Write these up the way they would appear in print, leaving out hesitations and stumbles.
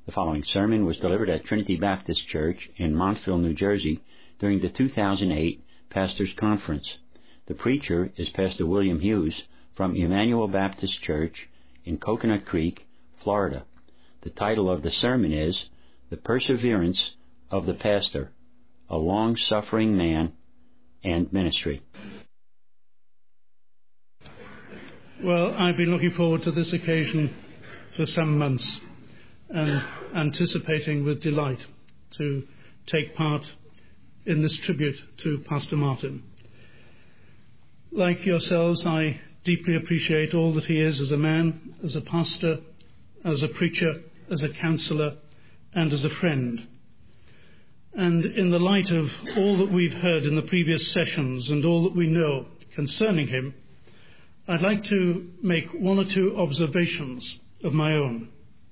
The following sermon was delivered at Trinity Baptist Church in Montville, New Jersey during the 2008 Pastors Conference. The preacher is Pastor William Hughes from Emmanuel Baptist Church in Coconut Creek, Florida. The title of the sermon is The Perseverance of the Pastor, a Long-Suffering Man and Ministry. Well, I've been looking forward to this occasion for some months and anticipating with delight to take part in this tribute to Pastor Martin. Like yourselves, I deeply appreciate all that he is as a man, as a pastor, as a preacher, as a counsellor, and as a friend. And in the light of all that we've heard in the previous sessions and all that we know concerning him, I'd like to make one or two observations of my own.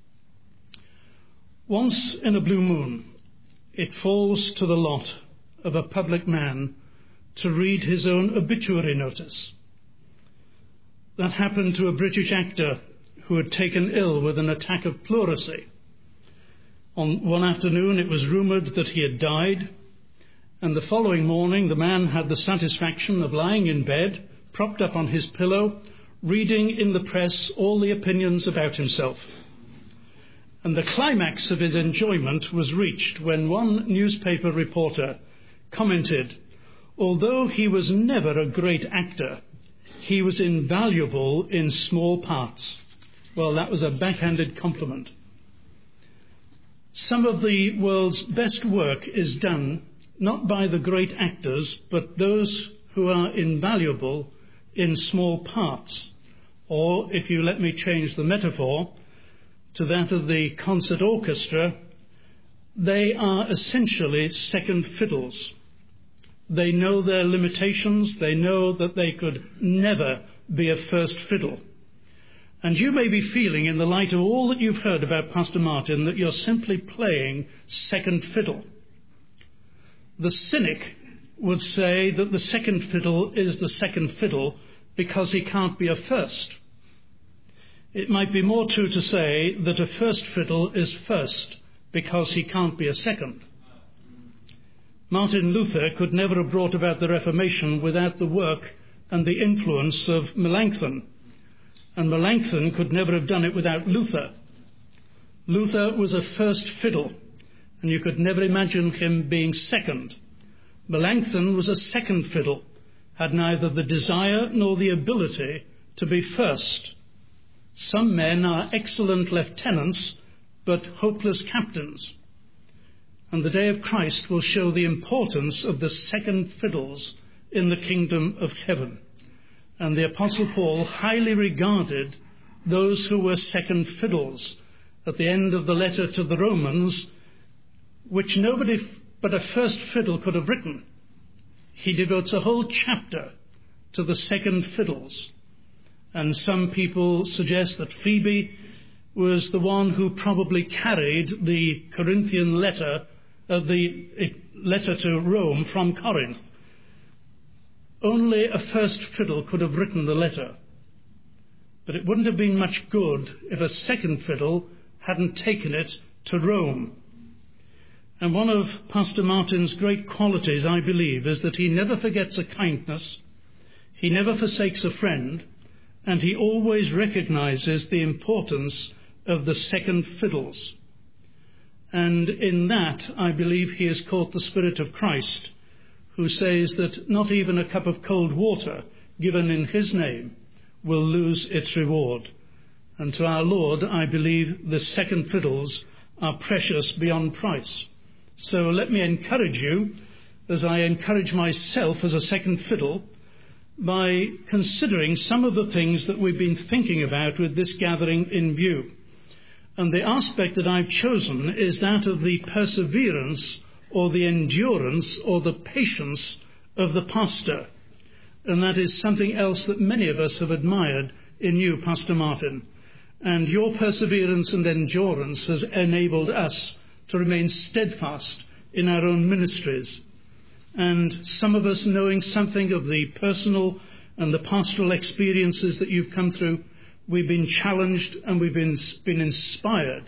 Once in a blue moon, it falls to the lot of a public man to read his own obituary notice. That happened to a British actor who had taken ill with an attack of pleurisy. On one afternoon, it was rumoured that he had died, and the following morning, the man had the satisfaction of lying in bed, propped up on his pillow, reading in the press all the opinions about himself. And the climax of his enjoyment was reached when one newspaper reporter commented, although he was never a great actor, he was invaluable in small parts. Well, that was a backhanded compliment. Some of the world's best work is done not by the great actors, but those who are invaluable in small parts. Or, if you let me change the metaphor to that of the concert orchestra, they are essentially second fiddles. They know their limitations. They know that they could never be a first fiddle. And you may be feeling, in the light of all that you've heard about Pastor Martin, that you're simply playing second fiddle. The cynic would say that the second fiddle is the second fiddle because he can't be a first. It might be more true to say that a first fiddle is first because he can't be a second. Martin Luther could never have brought about the Reformation without the work and the influence of Melanchthon. And Melanchthon could never have done it without Luther. Luther was a first fiddle, and you could never imagine him being second. Melanchthon was a second fiddle, had neither the desire nor the ability to be first. Some men are excellent lieutenants, but hopeless captains. And the day of Christ will show the importance of the second fiddles in the kingdom of heaven. And the Apostle Paul highly regarded those who were second fiddles at the end of the letter to the Romans, which nobody but a first fiddle could have written. He devotes a whole chapter to the second fiddles. And some people suggest that Phoebe was the one who probably carried the Corinthian letter, the letter to Rome from Corinth. Only a first fiddle could have written the letter. But it wouldn't have been much good if a second fiddle hadn't taken it to Rome. And one of Pastor Martin's great qualities, I believe, is that he never forgets a kindness, he never forsakes a friend, and he always recognizes the importance of the second fiddles. And in that, I believe he has caught the Spirit of Christ, who says that not even a cup of cold water given in his name will lose its reward. And to our Lord, I believe the second fiddles are precious beyond price. So let me encourage you, as I encourage myself as a second fiddle, by considering some of the things that we've been thinking about with this gathering in view. And the aspect that I've chosen is that of the perseverance or the endurance or the patience of the pastor. And that is something else that many of us have admired in you, Pastor Martin. And your perseverance and endurance has enabled us to remain steadfast in our own ministries. And some of us, knowing something of the personal and the pastoral experiences that you've come through, we've been challenged and we've been inspired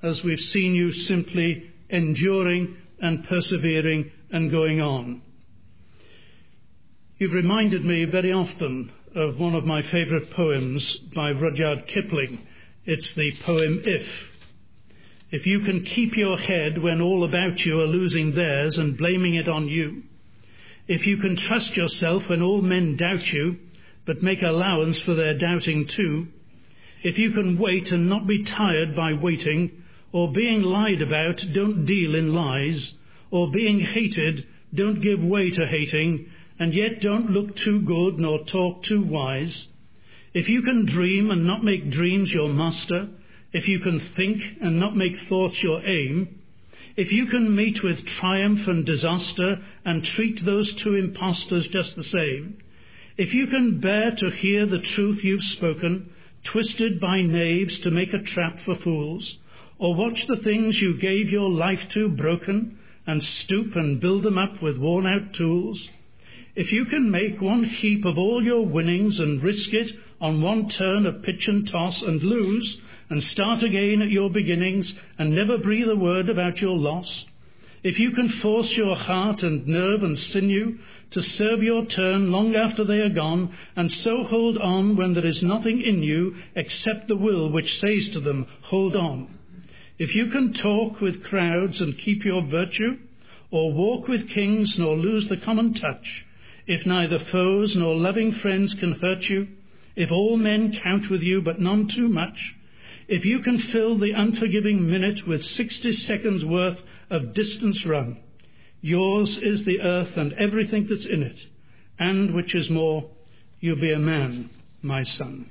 as we've seen you simply enduring and persevering and going on. You've reminded me very often of one of my favourite poems by Rudyard Kipling. It's the poem If. If you can keep your head when all about you are losing theirs and blaming it on you, if you can trust yourself when all men doubt you, but make allowance for their doubting too, if you can wait and not be tired by waiting, or being lied about, don't deal in lies, or being hated, don't give way to hating, and yet don't look too good nor talk too wise, if you can dream and not make dreams your master, if you can think and not make thoughts your aim, if you can meet with triumph and disaster and treat those two impostors just the same, if you can bear to hear the truth you've spoken, twisted by knaves to make a trap for fools, or watch the things you gave your life to broken, and stoop and build them up with worn-out tools, if you can make one heap of all your winnings and risk it on one turn of pitch and toss and lose, and start again at your beginnings and never breathe a word about your loss, if you can force your heart and nerve and sinew to serve your turn long after they are gone, and so hold on when there is nothing in you except the will which says to them, hold on. If you can talk with crowds and keep your virtue, or walk with kings nor lose the common touch, if neither foes nor loving friends can hurt you, if all men count with you but none too much, if you can fill the unforgiving minute with 60 seconds worth of distance run, yours is the earth and everything that's in it, and, which is more, you'll be a man, my son.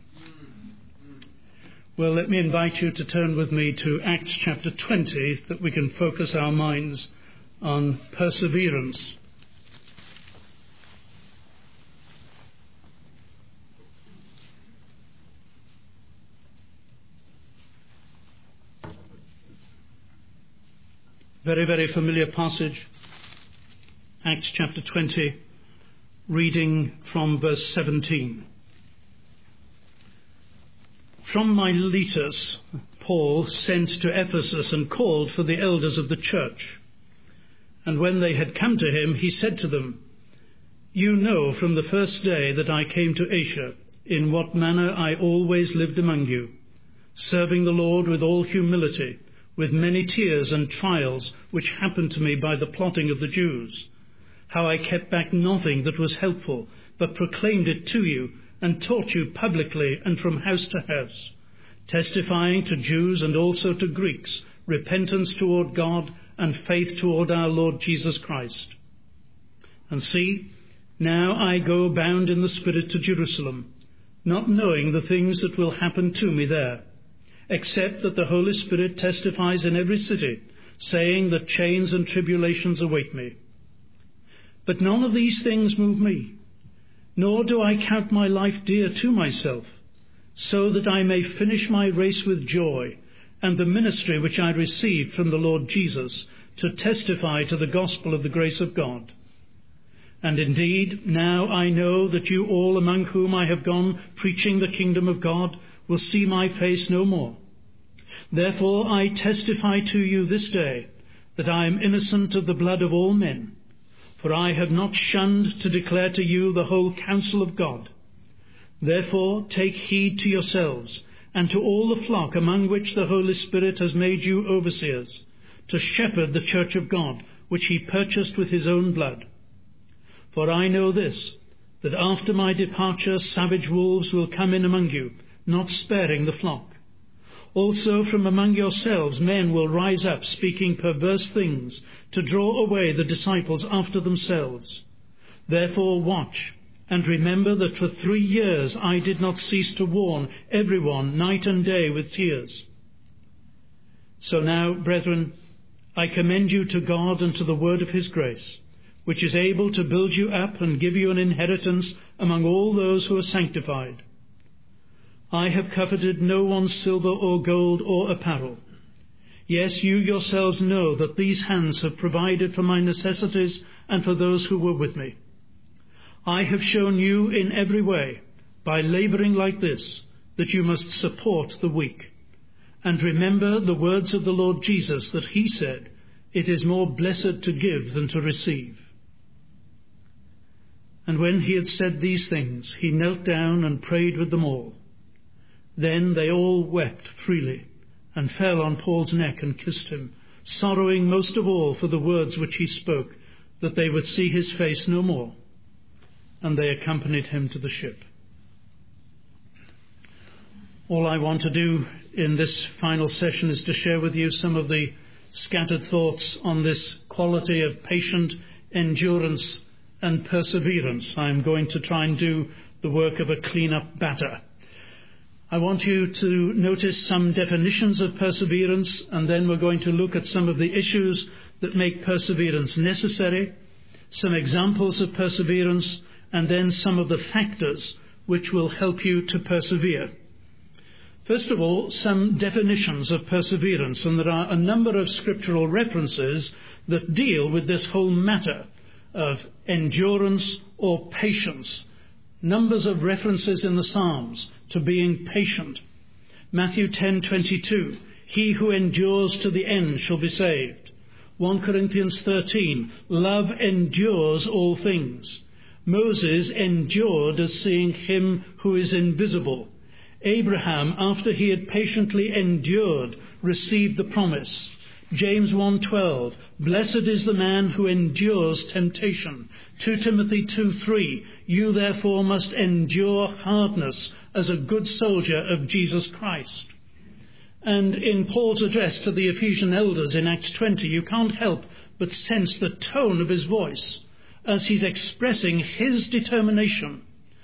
Well, let me invite you to turn with me to Acts chapter 20, that we can focus our minds on perseverance. Very, very familiar passage, Acts chapter 20, reading from verse 17. From Miletus, Paul sent to Ephesus and called for the elders of the church. And when they had come to him, he said to them, You know from the first day that I came to Asia, in what manner I always lived among you, serving the Lord with all humility, with many tears and trials which happened to me by the plotting of the Jews, how I kept back nothing that was helpful, but proclaimed it to you, and taught you publicly and from house to house, testifying to Jews and also to Greeks, repentance toward God and faith toward our Lord Jesus Christ. And see, now I go bound in the Spirit to Jerusalem, not knowing the things that will happen to me there, except that the Holy Spirit testifies in every city, saying that chains and tribulations await me. But none of these things move me, nor do I count my life dear to myself, so that I may finish my race with joy, and the ministry which I received from the Lord Jesus, to testify to the gospel of the grace of God. And indeed, now I know that you all among whom I have gone preaching the kingdom of God will see my face no more. Therefore I testify to you this day that I am innocent of the blood of all men, for I have not shunned to declare to you the whole counsel of God. Therefore take heed to yourselves and to all the flock among which the Holy Spirit has made you overseers, to shepherd the church of God, which he purchased with his own blood. For I know this, that after my departure savage wolves will come in among you, not sparing the flock. Also from among yourselves men will rise up, speaking perverse things, to draw away the disciples after themselves. Therefore watch, and remember that for 3 years I did not cease to warn everyone night and day with tears. So now, brethren, I commend you to God and to the word of his grace, which is able to build you up and give you an inheritance among all those who are sanctified. I have coveted no one's silver or gold or apparel. Yes, you yourselves know that these hands have provided for my necessities and for those who were with me. I have shown you in every way, by labouring like this, that you must support the weak. And remember the words of the Lord Jesus, that he said, "It is more blessed to give than to receive." And when he had said these things, he knelt down and prayed with them all. Then they all wept freely and fell on Paul's neck and kissed him, sorrowing most of all for the words which he spoke, that they would see his face no more. And they accompanied him to the ship. All I want to do in this final session is to share with you some of the scattered thoughts on this quality of patient endurance and perseverance. I'm going to try and do the work of a clean-up batter. I want you to notice some definitions of perseverance, and then we're going to look at some of the issues that make perseverance necessary, some examples of perseverance, and then some of the factors which will help you to persevere. First of all, some definitions of perseverance, and there are a number of scriptural references that deal with this whole matter of endurance or patience. Numbers of references in the Psalms to being patient. Matthew 10:22, "He who endures to the end shall be saved." 1 Corinthians 13, "Love endures all things." Moses endured as seeing him who is invisible. Abraham, after he had patiently endured, received the promise. James 1:12, "Blessed is the man who endures temptation." 2 Timothy 2:3, "You therefore must endure hardness as a good soldier of Jesus Christ." And in Paul's address to the Ephesian elders in Acts 20, you can't help but sense the tone of his voice as he's expressing his determination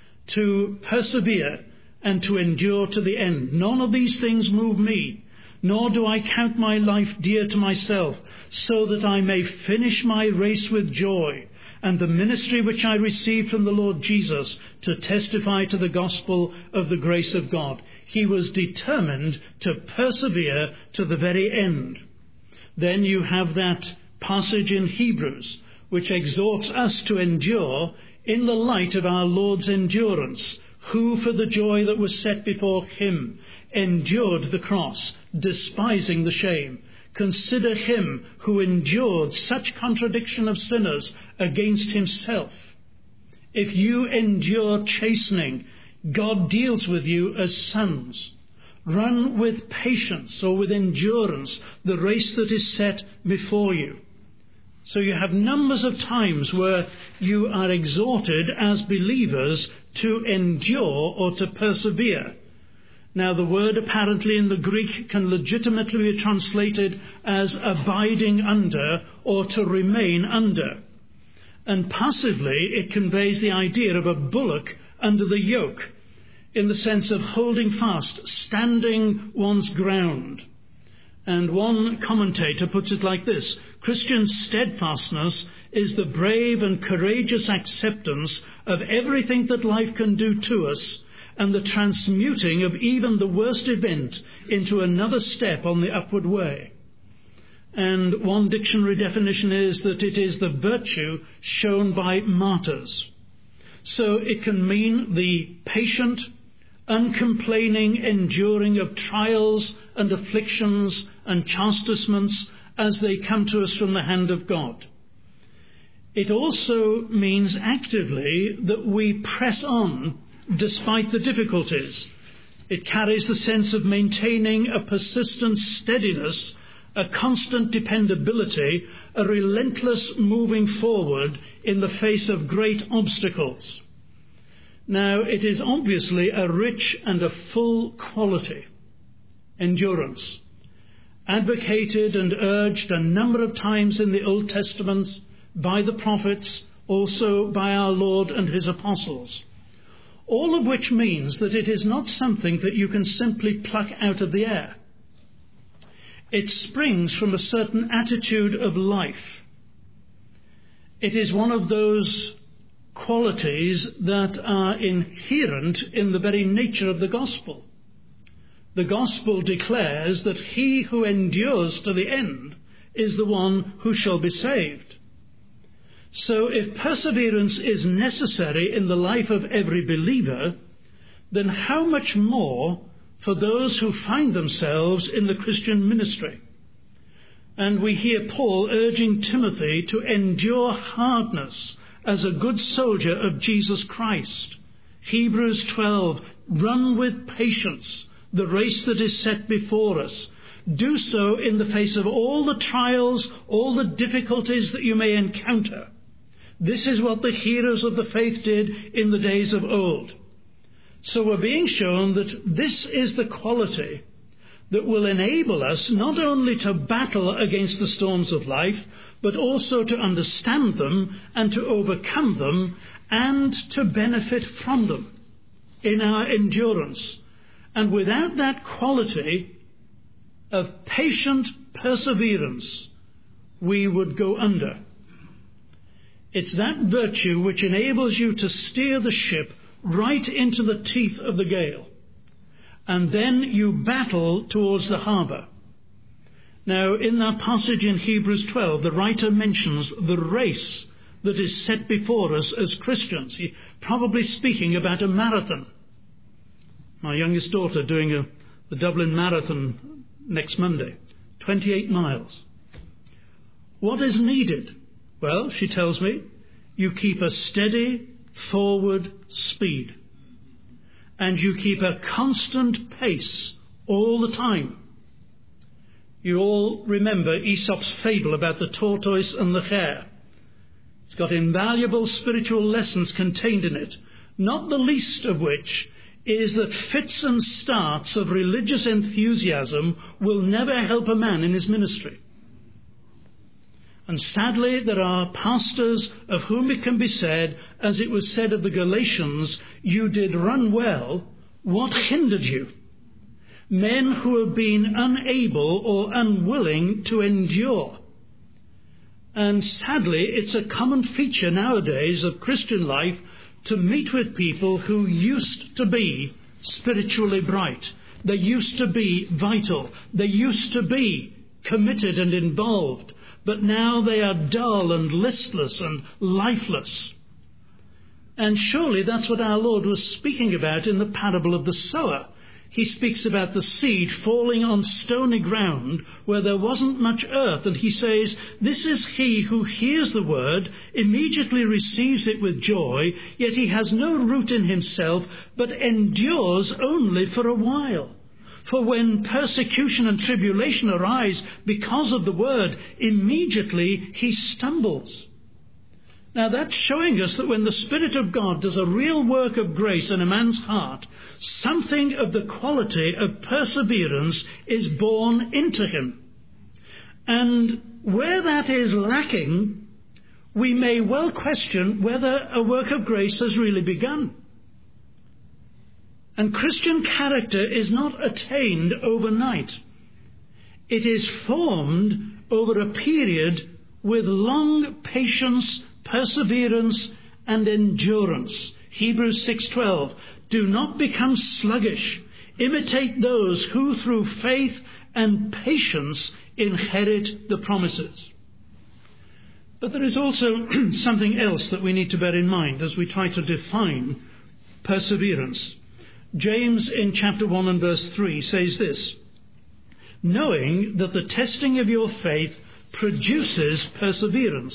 to persevere and to endure to the end. "None of these things move me, nor do I count my life dear to myself, so that I may finish my race with joy, and the ministry which I received from the Lord Jesus, to testify to the gospel of the grace of God." He was determined to persevere to the very end. Then you have that passage in Hebrews, which exhorts us to endure in the light of our Lord's endurance, who for the joy that was set before him endured the cross, despising the shame. Consider him who endured such contradiction of sinners against himself. If you endure chastening, God deals with you as sons. Run with patience or with endurance the race that is set before you. So you have numbers of times where you are exhorted as believers to endure or to persevere. Now, the word apparently in the Greek can legitimately be translated as abiding under or to remain under. And passively, it conveys the idea of a bullock under the yoke, in the sense of holding fast, standing one's ground. And one commentator puts it like this: Christian steadfastness is the brave and courageous acceptance of everything that life can do to us, and the transmuting of even the worst event into another step on the upward way. And one dictionary definition is that it is the virtue shown by martyrs. So it can mean the patient, uncomplaining enduring of trials and afflictions and chastisements as they come to us from the hand of God. It also means actively that we press on despite the difficulties. It carries the sense of maintaining a persistent steadiness, a constant dependability, a relentless moving forward in the face of great obstacles. Now, it is obviously a rich and a full quality, endurance, advocated and urged a number of times in the Old Testament by the prophets, also by our Lord and his apostles. All of which means that it is not something that you can simply pluck out of the air. It springs from a certain attitude of life. It is one of those qualities that are inherent in the very nature of the gospel. The gospel declares that he who endures to the end is the one who shall be saved. So if perseverance is necessary in the life of every believer, then how much more for those who find themselves in the Christian ministry. And we hear Paul urging Timothy to endure hardness as a good soldier of Jesus Christ. Hebrews 12, run with patience the race that is set before us. Do so in the face of all the trials, all the difficulties that you may encounter. This is what the heroes of the faith did in the days of old. So we're being shown that this is the quality that will enable us not only to battle against the storms of life, but also to understand them and to overcome them and to benefit from them in our endurance. And without that quality of patient perseverance, we would go under. It's that virtue which enables you to steer the ship right into the teeth of the gale. And then you battle towards the harbour. Now, in that passage in Hebrews 12, the writer mentions the race that is set before us as Christians. He's probably speaking about a marathon. My youngest daughter doing the Dublin Marathon next Monday, 28 miles. What is needed? Well, she tells me, you keep a steady forward speed. And you keep a constant pace all the time. You all remember Aesop's fable about the tortoise and the hare. It's got invaluable spiritual lessons contained in it, not the least of which is that fits and starts of religious enthusiasm will never help a man in his ministry. And sadly, there are pastors of whom it can be said, as it was said of the Galatians, you did run well, what hindered you? Men who have been unable or unwilling to endure. And sadly, it's a common feature nowadays of Christian life to meet with people who used to be spiritually bright. They used to be vital. They used to be committed and involved. But now they are dull and listless and lifeless. And surely that's what our Lord was speaking about in the parable of the sower. He speaks about the seed falling on stony ground where there wasn't much earth. And he says, this is he who hears the word, immediately receives it with joy, yet he has no root in himself, but endures only for a while. For when persecution and tribulation arise because of the word, immediately he stumbles. Now that's showing us that when the Spirit of God does a real work of grace in a man's heart, something of the quality of perseverance is born into him. And where that is lacking, we may well question whether a work of grace has really begun. And Christian character is not attained overnight. It is formed over a period with long patience, perseverance, and endurance. Hebrews 6:12, do not become sluggish. Imitate those who through faith and patience inherit the promises. But there is also something else that we need to bear in mind as we try to define perseverance. James in chapter 1 and verse 3 says this, knowing that the testing of your faith produces perseverance.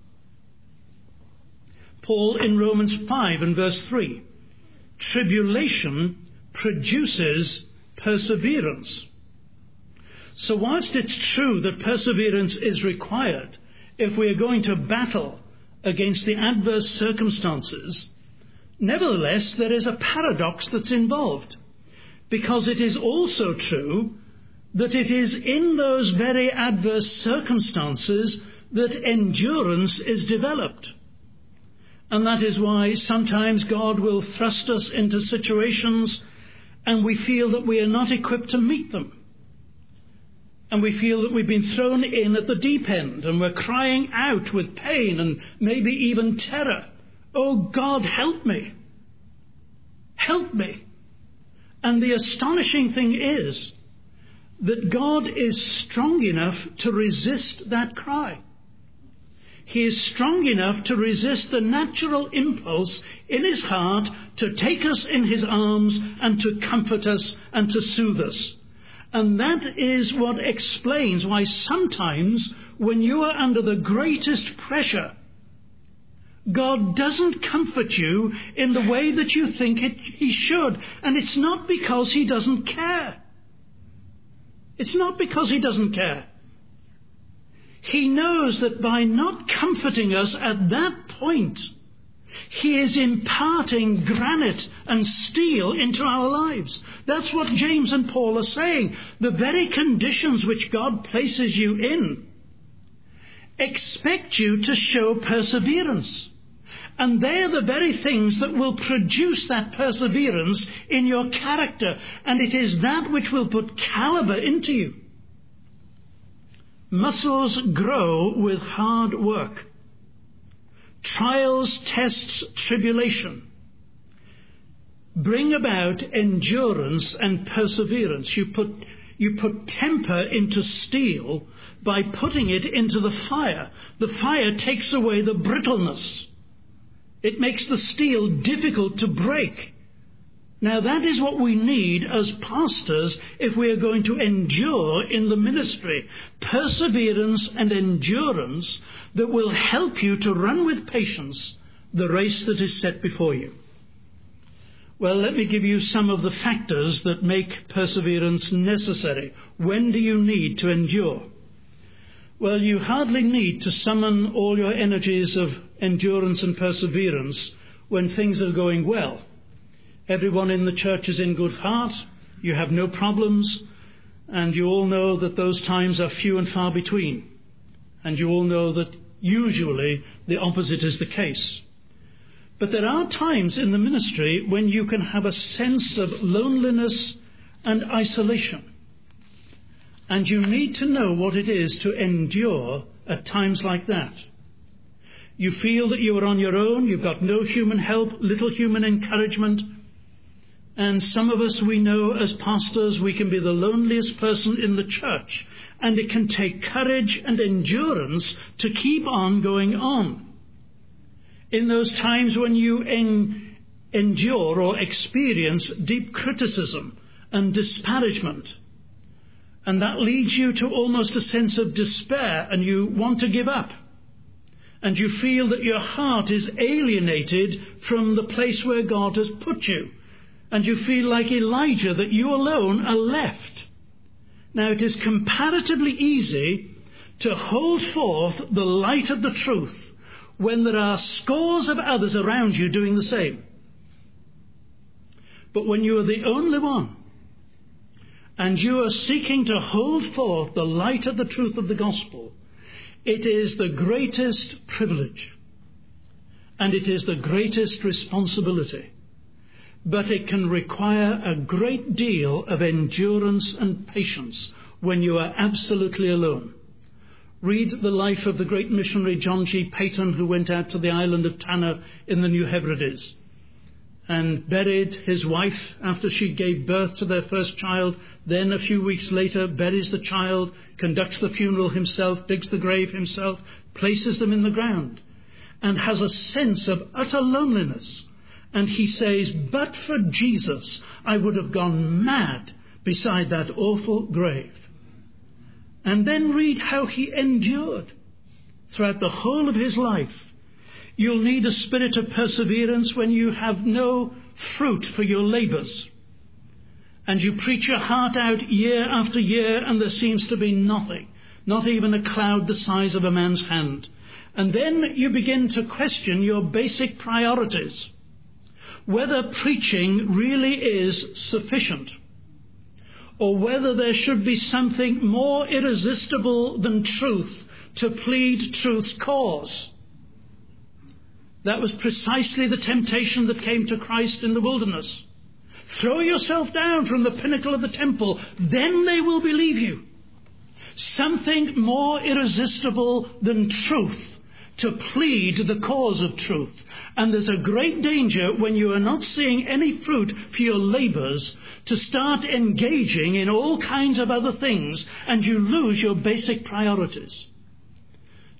Paul in Romans 5 and verse 3, tribulation produces perseverance. So whilst it's true that perseverance is required if we are going to battle against the adverse circumstances, nevertheless, there is a paradox that's involved, because it is also true that it is in those very adverse circumstances that endurance is developed. And that is why sometimes God will thrust us into situations and we feel that we are not equipped to meet them. And we feel that we've been thrown in at the deep end and we're crying out with pain and maybe even terror. Oh God, help me. Help me. And the astonishing thing is that God is strong enough to resist that cry. he is strong enough to resist the natural impulse in his heart to take us in his arms and to comfort us and to soothe us. And that is what explains why sometimes when you are under the greatest pressure, God doesn't comfort you in the way that you think he should. And it's not because he doesn't care. It's not because he doesn't care. He knows that by not comforting us at that point, he is imparting granite and steel into our lives. That's what James and Paul are saying. The very conditions which God places you in expect you to show perseverance. And they are the very things that will produce that perseverance in your character. And it is that which will put caliber into you. Muscles grow with hard work. Trials, tests, tribulation bring about endurance and perseverance. You put temper into steel by putting it into the fire. The fire takes away the brittleness. It makes the steel difficult to break. Now that is what we need as pastors if we are going to endure in the ministry. Perseverance and endurance that will help you to run with patience the race that is set before you. Well, let me give you some of the factors that make perseverance necessary. When do you need to endure? Well, you hardly need to summon all your energies of endurance and perseverance when things are going well. Everyone in the church is in good heart. You have no problems. And you all know that those times are few and far between. And you all know that usually the opposite is the case. But there are times in the ministry when you can have a sense of loneliness and isolation. And you need to know what it is to endure at times like that. You feel that you are on your own, you've got no human help, little human encouragement. And some of us, we know as pastors, we can be the loneliest person in the church. And it can take courage and endurance to keep on going on. In those times when you endure or experience deep criticism and disparagement, and that leads you to almost a sense of despair, and you want to give up. And you feel that your heart is alienated from the place where God has put you. And you feel like Elijah, that you alone are left. Now, it is comparatively easy to hold forth the light of the truth when there are scores of others around you doing the same. But when you are the only one, and you are seeking to hold forth the light of the truth of the gospel, it is the greatest privilege, and it is the greatest responsibility. But it can require a great deal of endurance and patience when you are absolutely alone. Read the life of the great missionary John G. Paton, who went out to the island of Tanna in the New Hebrides and buried his wife after she gave birth to their first child. Then a few weeks later buries the child, conducts the funeral himself, digs the grave himself, places them in the ground, and has a sense of utter loneliness. And he says, but for Jesus, I would have gone mad beside that awful grave. And then read how he endured throughout the whole of his life. You'll need a spirit of perseverance when you have no fruit for your labours. And you preach your heart out year after year, and there seems to be nothing, not even a cloud the size of a man's hand. And then you begin to question your basic priorities. Whether preaching really is sufficient, or whether there should be something more irresistible than truth to plead truth's cause. That was precisely the temptation that came to Christ in the wilderness. Throw yourself down from the pinnacle of the temple, then they will believe you. Something more irresistible than truth to plead the cause of truth. And there's a great danger when you are not seeing any fruit for your labours to start engaging in all kinds of other things, and you lose your basic priorities.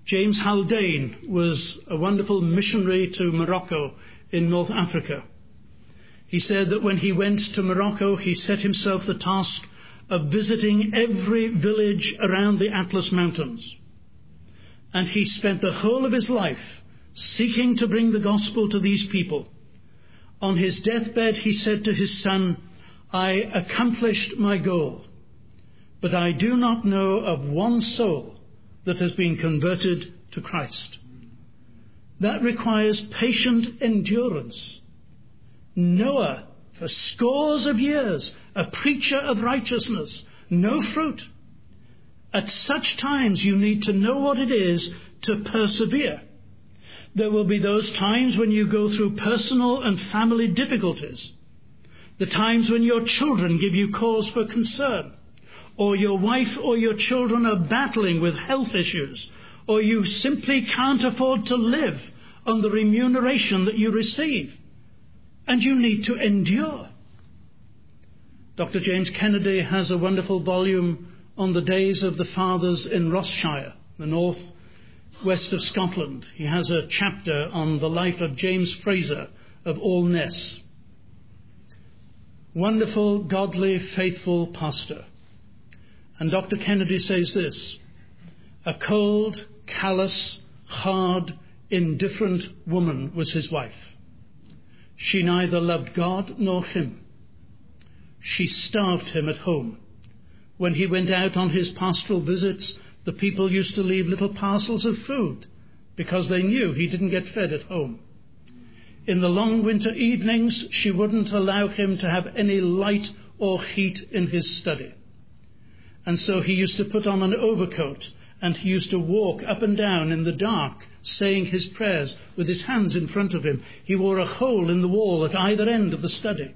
James Haldane was a wonderful missionary to Morocco in North Africa. He said that when he went to Morocco, he set himself the task of visiting every village around the Atlas Mountains. And he spent the whole of his life seeking to bring the gospel to these people. On his deathbed, he said to his son, "I accomplished my goal, but I do not know of one soul that has been converted to Christ." That requires patient endurance. Noah, for scores of years, a preacher of righteousness, no fruit. At such times you need to know what it is to persevere. There will be those times when you go through personal and family difficulties, the times when your children give you cause for concern, or your wife or your children are battling with health issues, or you simply can't afford to live on the remuneration that you receive, and you need to endure. Dr. James Kennedy has a wonderful volume on the days of the fathers in Ross-shire, the north west of Scotland. He has a chapter on the life of James Fraser of Alness. Wonderful, godly, faithful pastor. And Dr. Kennedy says this: a cold, callous, hard, indifferent woman was his wife. She neither loved God nor him. She starved him at home. When he went out on his pastoral visits, the people used to leave little parcels of food because they knew he didn't get fed at home. In the long winter evenings, she wouldn't allow him to have any light or heat in his study. And so he used to put on an overcoat, and he used to walk up and down in the dark, saying his prayers with his hands in front of him. He wore a hole in the wall at either end of the study.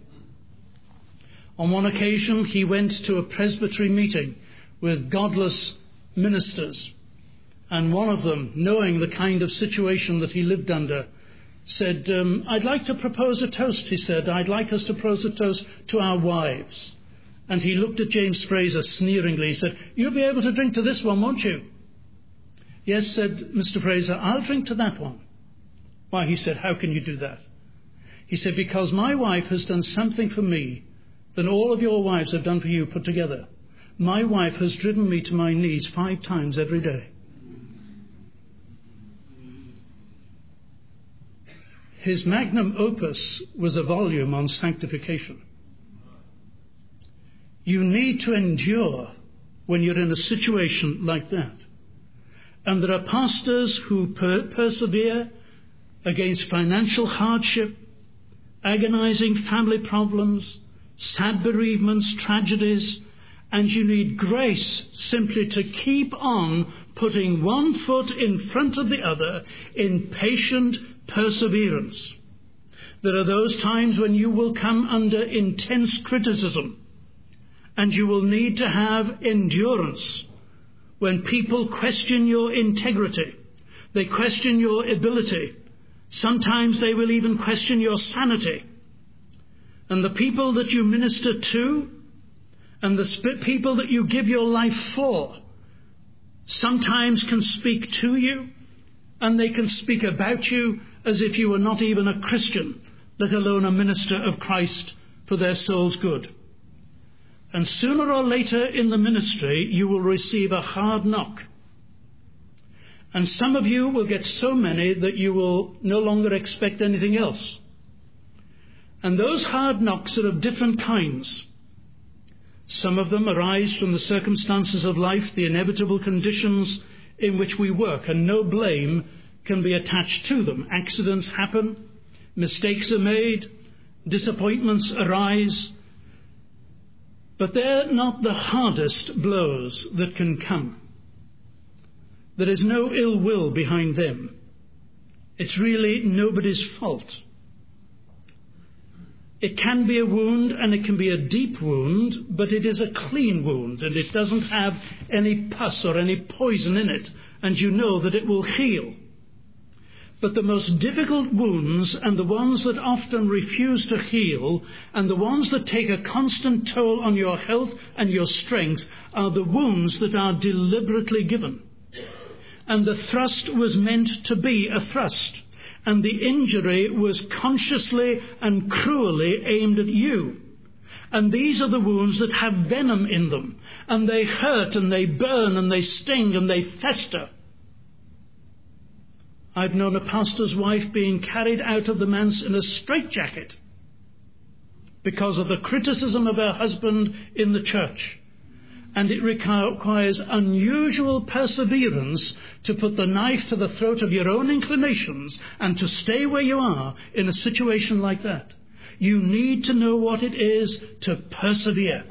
On one occasion, he went to a presbytery meeting with godless ministers, and one of them, knowing the kind of situation that he lived under, said, "I'd like to propose a toast," he said. "I'd like us to propose a toast to our wives." And he looked at James Fraser sneeringly. He said, "You'll be able to drink to this one, won't you?" "Yes," said Mr. Fraser, "I'll drink to that one." "Why," he said, "how can you do that?" He said, "Because my wife has done something for me than all of your wives have done for you put together. My wife has driven me to my knees 5 times every day." His magnum opus was a volume on sanctification. You need to endure when you're in a situation like that. And there are pastors who persevere against financial hardship, agonizing family problems, sad bereavements, tragedies, and you need grace simply to keep on putting one foot in front of the other in patient perseverance. There are those times when you will come under intense criticism, and you will need to have endurance when people question your integrity. They question your ability. Sometimes they will even question your sanity. And the people that you minister to and the people that you give your life for sometimes can speak to you, and they can speak about you as if you were not even a Christian, let alone a minister of Christ for their soul's good. And sooner or later in the ministry, you will receive a hard knock. And some of you will get so many that you will no longer expect anything else. And those hard knocks are of different kinds. Some of them arise from the circumstances of life, the inevitable conditions in which we work, and no blame can be attached to them. Accidents happen, mistakes are made, disappointments arise, but they're not the hardest blows that can come. There is no ill will behind them. It's really nobody's fault. It can be a wound, and it can be a deep wound, but it is a clean wound, and it doesn't have any pus or any poison in it, and you know that it will heal. But the most difficult wounds, and the ones that often refuse to heal, and the ones that take a constant toll on your health and your strength, are the wounds that are deliberately given. and the thrust was meant to be a thrust, and the injury was consciously and cruelly aimed at you. And these are the wounds that have venom in them, and they hurt and they burn and they sting and they fester. I've known a pastor's wife being carried out of the manse in a straitjacket because of the criticism of her husband in the church. And it requires unusual perseverance to put the knife to the throat of your own inclinations and to stay where you are in a situation like that. You need to know what it is to persevere.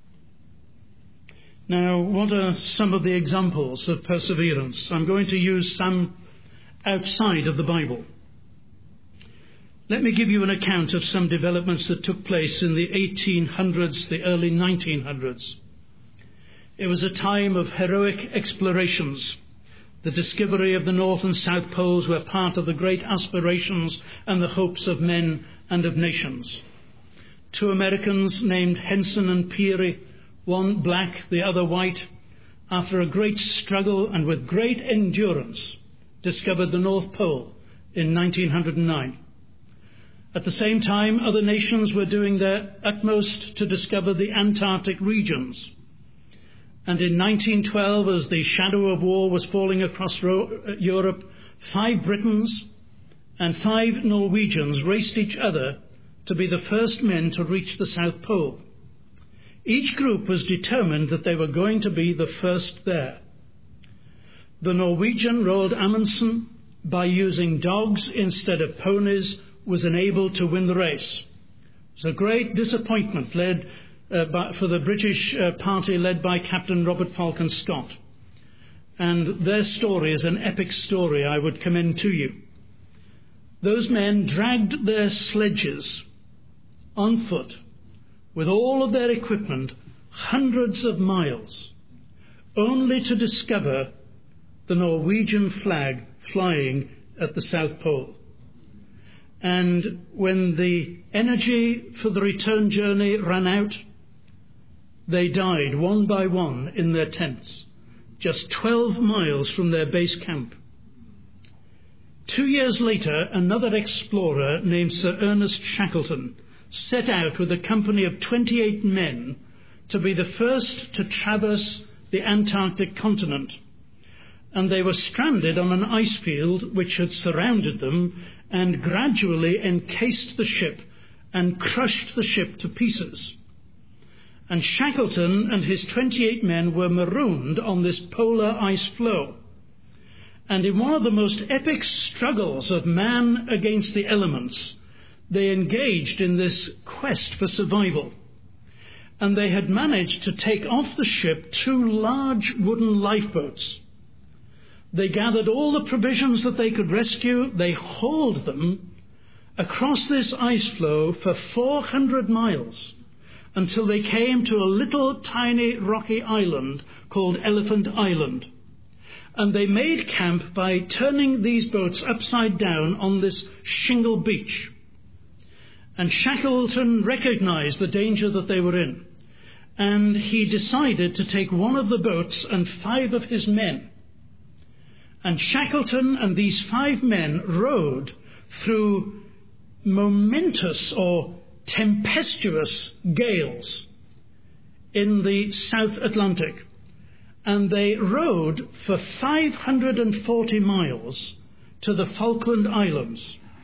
Now, what are some of the examples of perseverance? I'm going to use some outside of the Bible. Let me give you an account of some developments that took place in the 1800s, the early 1900s. It was a time of heroic explorations. The discovery of the North and South Poles were part of the great aspirations and the hopes of men and of nations. Two Americans named Henson and Peary, one black, the other white, after a great struggle and with great endurance, discovered the North Pole in 1909. At the same time, other nations were doing their utmost to discover the Antarctic regions. And in 1912, as the shadow of war was falling across Europe, 5 Britons and 5 Norwegians raced each other to be the first men to reach the South Pole. Each group was determined that they were going to be the first there. The Norwegian Roald Amundsen, by using dogs instead of ponies, was enabled to win the race. It was a great disappointment for the British party led by Captain Robert Falcon Scott. And their story is an epic story I would commend to you. Those men dragged their sledges on foot with all of their equipment hundreds of miles, only to discover the Norwegian flag flying at the South Pole. And when the energy for the return journey ran out, they died one by one in their tents, just 12 miles from their base camp. 2 years later, another explorer named Sir Ernest Shackleton set out with a company of 28 men to be the first to traverse the Antarctic continent. And they were stranded on an ice field which had surrounded them and gradually encased the ship and crushed the ship to pieces. And Shackleton and his 28 men were marooned on this polar ice floe. And in one of the most epic struggles of man against the elements, they engaged in this quest for survival. And they had managed to take off the ship 2 large wooden lifeboats. They gathered all the provisions that they could rescue. They hauled them across this ice floe for 400 miles until they came to a little tiny rocky island called Elephant Island. And they made camp by turning these boats upside down on this shingle beach. And Shackleton recognized the danger that they were in. And he decided to take one of the boats and 5 of his men. And Shackleton and these 5 men rowed through momentous or tempestuous gales in the South Atlantic. And they rowed for 540 miles to the Falkland Islands.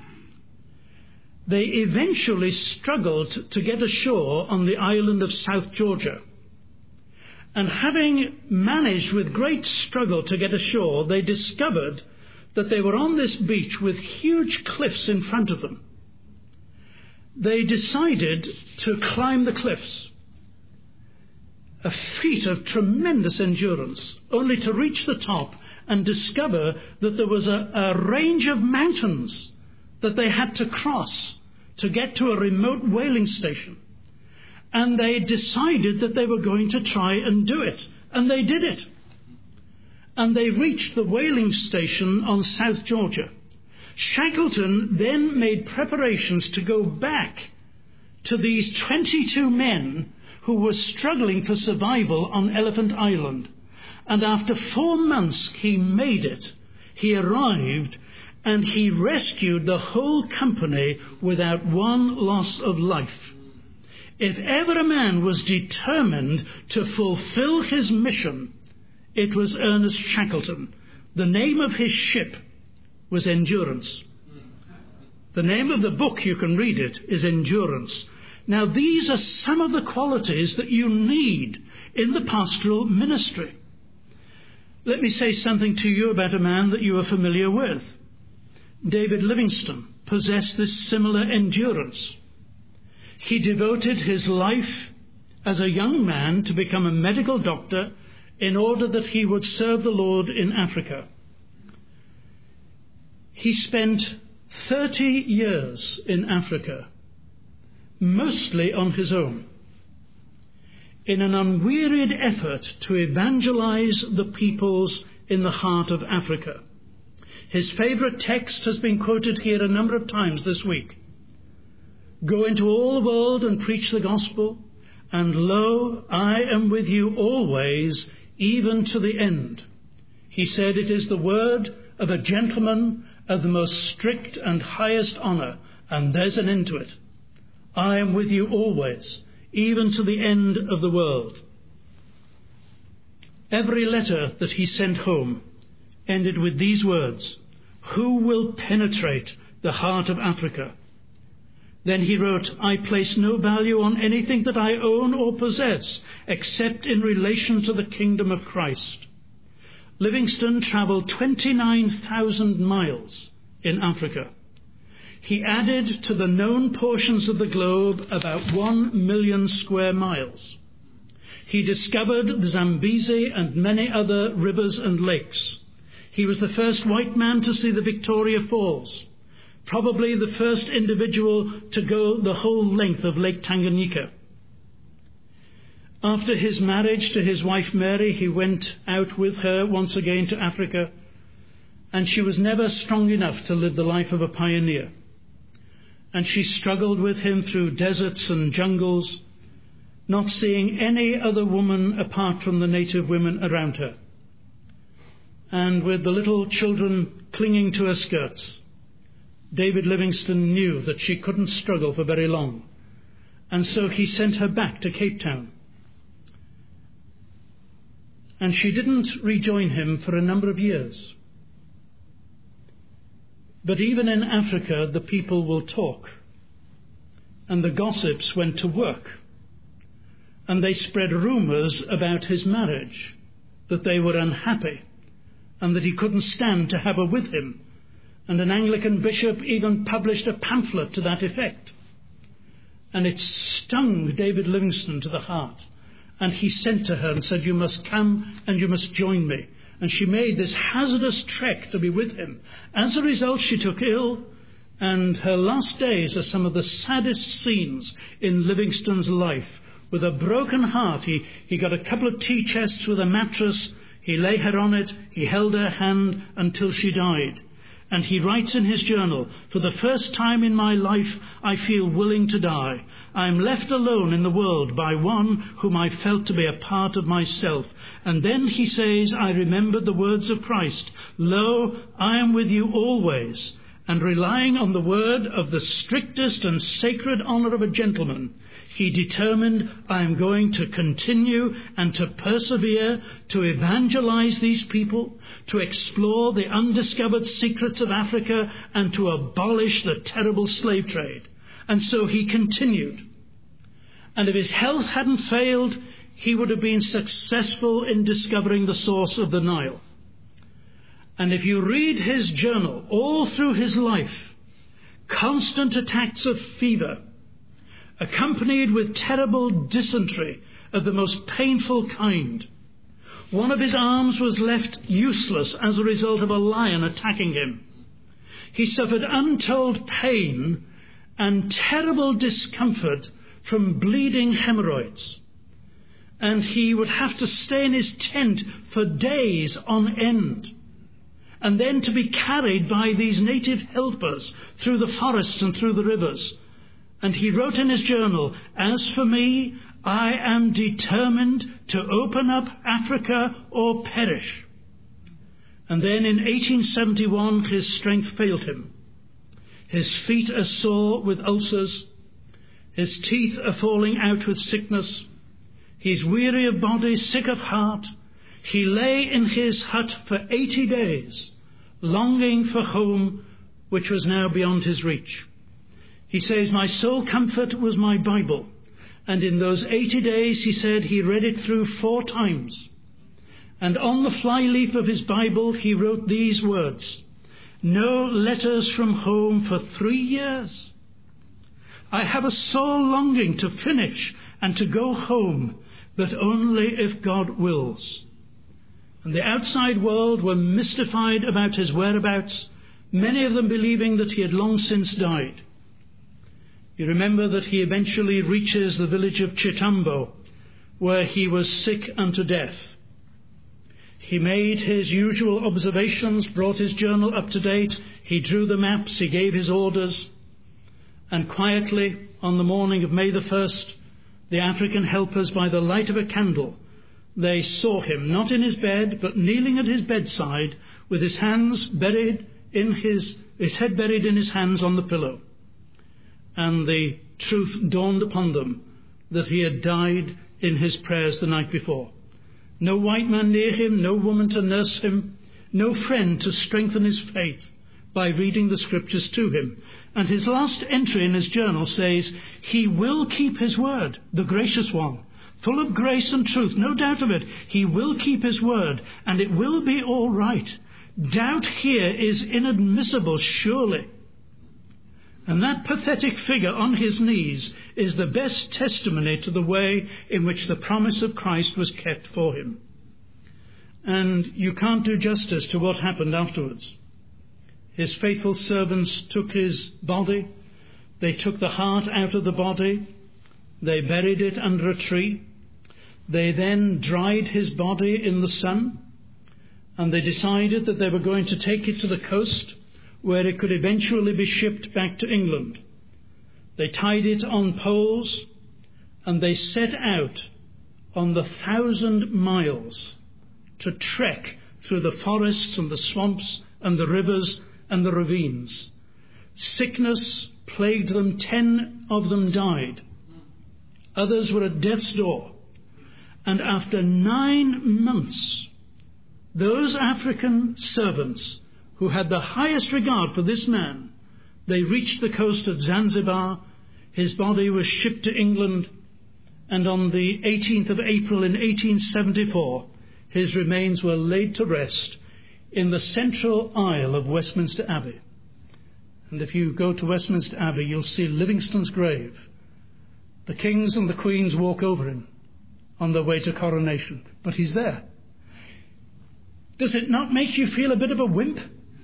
They eventually struggled to get ashore on the island of South Georgia. And having managed with great struggle to get ashore, they discovered that they were on this beach with huge cliffs in front of them. They decided to climb the cliffs, a feat of tremendous endurance, only to reach the top and discover that there was a range of mountains that they had to cross to get to a remote whaling station. And they decided that they were going to try and do it. And they did it. And they reached the whaling station on South Georgia. Shackleton then made preparations to go back to these 22 men who were struggling for survival on Elephant Island. And after 4 months he made it. He arrived, and he rescued the whole company without one loss of life. If ever a man was determined to fulfill his mission, it was Ernest Shackleton. The name of his ship was Endurance. The name of the book, you can read it, is Endurance. Now, these are some of the qualities that you need in the pastoral ministry. Let me say something to you about a man that you are familiar with. David Livingstone possessed this similar endurance. He devoted his life as a young man to become a medical doctor in order that he would serve the Lord in Africa. He spent 30 years in Africa, mostly on his own, in an unwearied effort to evangelize the peoples in the heart of Africa. His favorite text has been quoted here a number of times this week. Go into all the world and preach the gospel, and lo, I am with you always, even to the end. He said it is the word of a gentleman of the most strict and highest honour, and there's an end to it. I am with you always, even to the end of the world. Every letter that he sent home ended with these words, who will penetrate the heart of Africa? Then he wrote, I place no value on anything that I own or possess, except in relation to the kingdom of Christ. Livingstone travelled 29,000 miles in Africa. He added to the known portions of the globe about 1 million square miles. He discovered the Zambezi and many other rivers and lakes. He was the first white man to see the Victoria Falls, probably the first individual to go the whole length of Lake Tanganyika. After his marriage to his wife Mary, he went out with her once again to Africa, and she was never strong enough to live the life of a pioneer. And she struggled with him through deserts and jungles, not seeing any other woman apart from the native women around her. And with the little children clinging to her skirts, David Livingstone knew that she couldn't struggle for very long. And so he sent her back to Cape Town. And she didn't rejoin him for a number of years. But even in Africa, the people will talk. And the gossips went to work. And they spread rumours about his marriage, that they were unhappy, and that he couldn't stand to have her with him. And an Anglican bishop even published a pamphlet to that effect. And it stung David Livingstone to the heart. And he sent to her and said, you must come and you must join me. And she made this hazardous trek to be with him. As a result, she took ill, and her last days are some of the saddest scenes in Livingstone's life. With a broken heart, he got a couple of tea chests with a mattress. He lay her on it. He held her hand until she died. And he writes in his journal, for the first time in my life, I feel willing to die. I am left alone in the world by one whom I felt to be a part of myself. And then he says, I remembered the words of Christ. Lo, I am with you always. And relying on the word of the strictest and sacred honour of a gentleman, he determined, I am going to continue and to persevere, to evangelize these people, to explore the undiscovered secrets of Africa, and to abolish the terrible slave trade. And so he continued. And if his health hadn't failed, he would have been successful in discovering the source of the Nile. And if you read his journal, all through his life, constant attacks of fever, accompanied with terrible dysentery of the most painful kind. One of his arms was left useless as a result of a lion attacking him. He suffered untold pain and terrible discomfort from bleeding hemorrhoids. And he would have to stay in his tent for days on end, and then to be carried by these native helpers through the forests and through the rivers. And he wrote in his journal, as for me, I am determined to open up Africa or perish. And then in 1871 his strength failed him. His feet are sore with ulcers. His teeth are falling out with sickness. He's weary of body, sick of heart. He lay in his hut for 80 days, longing for home, which was now beyond his reach. He says, my sole comfort was my Bible. And in those 80 days, he said, he read it through 4 times. And on the flyleaf of his Bible, he wrote these words, no letters from home for 3 years. I have a sore longing to finish and to go home, but only if God wills. And the outside world were mystified about his whereabouts, many of them believing that he had long since died. You remember that he eventually reaches the village of Chitambo, where he was sick unto death. He made his usual observations, brought his journal up to date, he drew the maps, he gave his orders, and quietly, on the morning of May the 1st, the African helpers, by the light of a candle, they saw him, not in his bed, but kneeling at his bedside, with his hands buried in his head buried in his hands on the pillow. And the truth dawned upon them that he had died in his prayers the night before. No white man near him, no woman to nurse him, no friend to strengthen his faith by reading the scriptures to him. And his last entry in his journal says, he will keep his word, the gracious one, full of grace and truth, no doubt of it. He will keep his word, and it will be all right. Doubt here is inadmissible, surely. And that pathetic figure on his knees is the best testimony to the way in which the promise of Christ was kept for him. And you can't do justice to what happened afterwards. His faithful servants took his body. They took the heart out of the body. They buried it under a tree. They then dried his body in the sun. And they decided that they were going to take it to the coast, where it could eventually be shipped back to England. They tied it on poles, and they set out on the 1,000 miles to trek through the forests and the swamps and the rivers and the ravines. Sickness plagued them. 10 of them died. Others were at death's door. And after 9 months, those African servants who had the highest regard for this man, they reached the coast of Zanzibar. His body was shipped to England, and on the 18th of April in 1874, his remains were laid to rest in the central aisle of Westminster Abbey. And if you go to Westminster Abbey, you'll see Livingstone's grave. The kings and the queens walk over him on their way to coronation, but he's there. Does it not make you feel a bit of a wimp?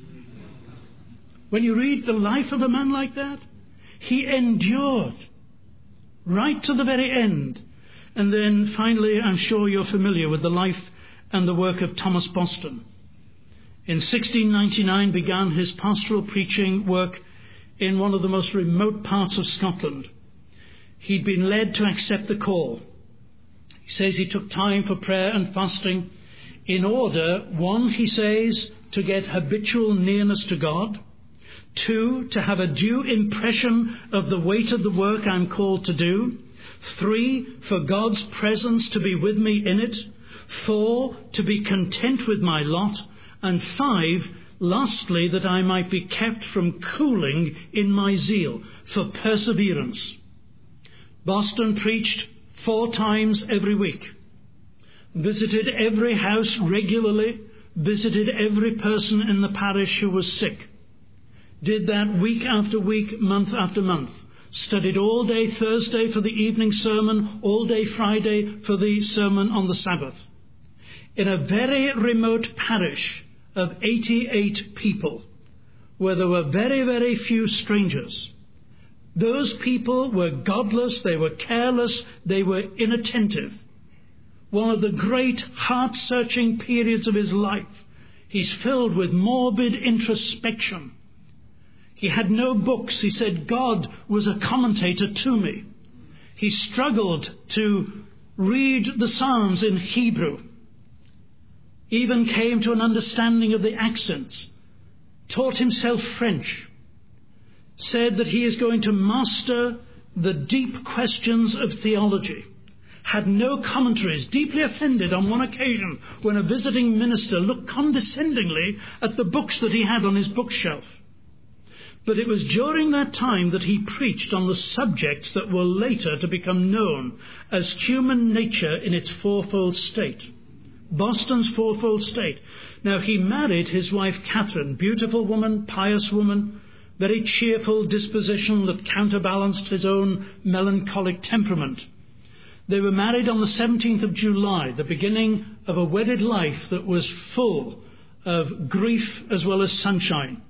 When you read the life of a man like that, he endured right to the very end. And then finally, I'm sure you're familiar with the life and the work of Thomas Boston. In 1699 began his pastoral preaching work in one of the most remote parts of Scotland. He'd been led to accept the call. He says he took time for prayer and fasting in order, 1, he says, to get habitual nearness to God. 2, to have a due impression of the weight of the work I'm called to do. 3, for God's presence to be with me in it. 4, to be content with my lot. And 5, lastly, that I might be kept from cooling in my zeal for perseverance. Boston preached 4 times every week, visited every house regularly, visited every person in the parish who was sick, did that week after week, month after month, studied all day Thursday for the evening sermon, all day Friday for the sermon on the Sabbath. In a very remote parish of 88 people, where there were very, very few strangers. Those people were godless, they were careless, they were inattentive. One of the great heart-searching periods of his life. He's filled with morbid introspection. He had no books. He said, God was a commentator to me. He struggled to read the Psalms in Hebrew, even came to an understanding of the accents, taught himself French, said that he is going to master the deep questions of theology, had no commentaries, deeply offended on one occasion when a visiting minister looked condescendingly at the books that he had on his bookshelf. But it was during that time that he preached on the subjects that were later to become known as human nature in its fourfold state. Boston's fourfold state. Now, he married his wife Catherine, beautiful woman, pious woman, very cheerful disposition that counterbalanced his own melancholic temperament. They were married on the 17th of July, the beginning of a wedded life that was full of grief as well as sunshine.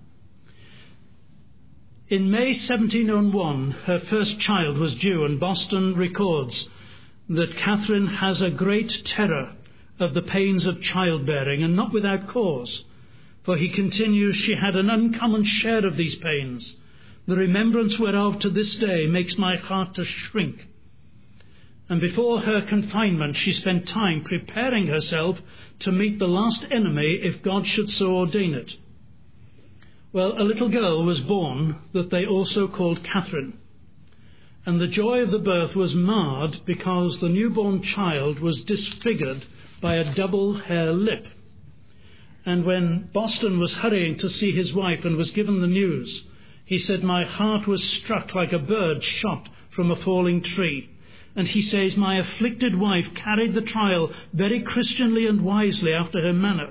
In May 1701, her first child was due, and Boston records that Catherine has a great terror of the pains of childbearing, and not without cause. For he continues, she had an uncommon share of these pains, the remembrance whereof to this day makes my heart to shrink. And before her confinement, she spent time preparing herself to meet the last enemy if God should so ordain it. Well, a little girl was born that they also called Catherine. And the joy of the birth was marred because the newborn child was disfigured by a double hair lip. And when Boston was hurrying to see his wife and was given the news, he said, my heart was struck like a bird shot from a falling tree. And he says, my afflicted wife carried the trial very Christianly and wisely after her manner.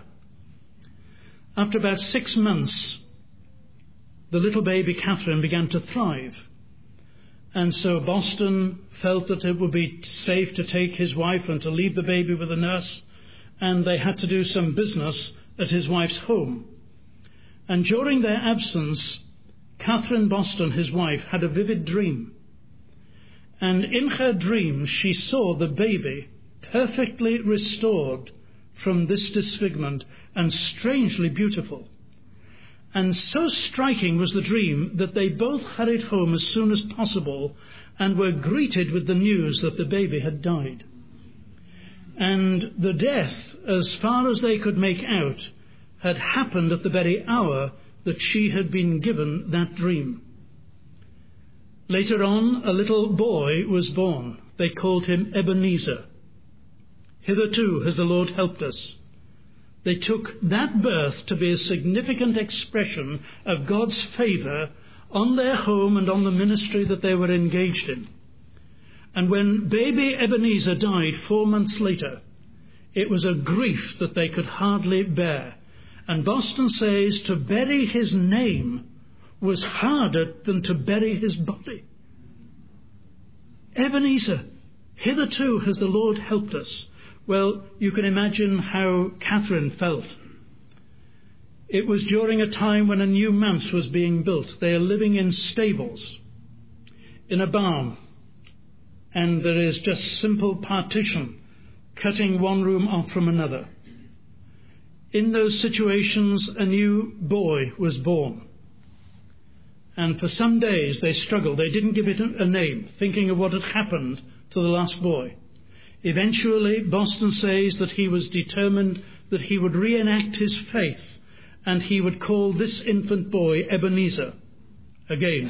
After about 6 months, the little baby Catherine began to thrive. And so Boston felt that it would be safe to take his wife and to leave the baby with a nurse, and they had to do some business at his wife's home. And during their absence, Catherine Boston, his wife, had a vivid dream. And in her dream, she saw the baby perfectly restored from this disfigurement and strangely beautiful. And so striking was the dream that they both hurried home as soon as possible and were greeted with the news that the baby had died. And the death, as far as they could make out, had happened at the very hour that she had been given that dream. Later on, a little boy was born. They called him Ebenezer. Hitherto has the Lord helped us. They took that birth to be a significant expression of God's favour on their home and on the ministry that they were engaged in. And when baby Ebenezer died 4 months later, it was a grief that they could hardly bear. And Boston says to bury his name was harder than to bury his body. Ebenezer, hitherto has the Lord helped us. Well, you can imagine how Catherine felt. It was during a time when a new manse was being built. They are living in stables, in a barn, and there is just simple partition, cutting one room off from another. In those situations, a new boy was born. And for some days they struggled. They didn't give it a name, thinking of what had happened to the last boy. Eventually, Boston says that he was determined that he would reenact his faith, and he would call this infant boy Ebenezer again.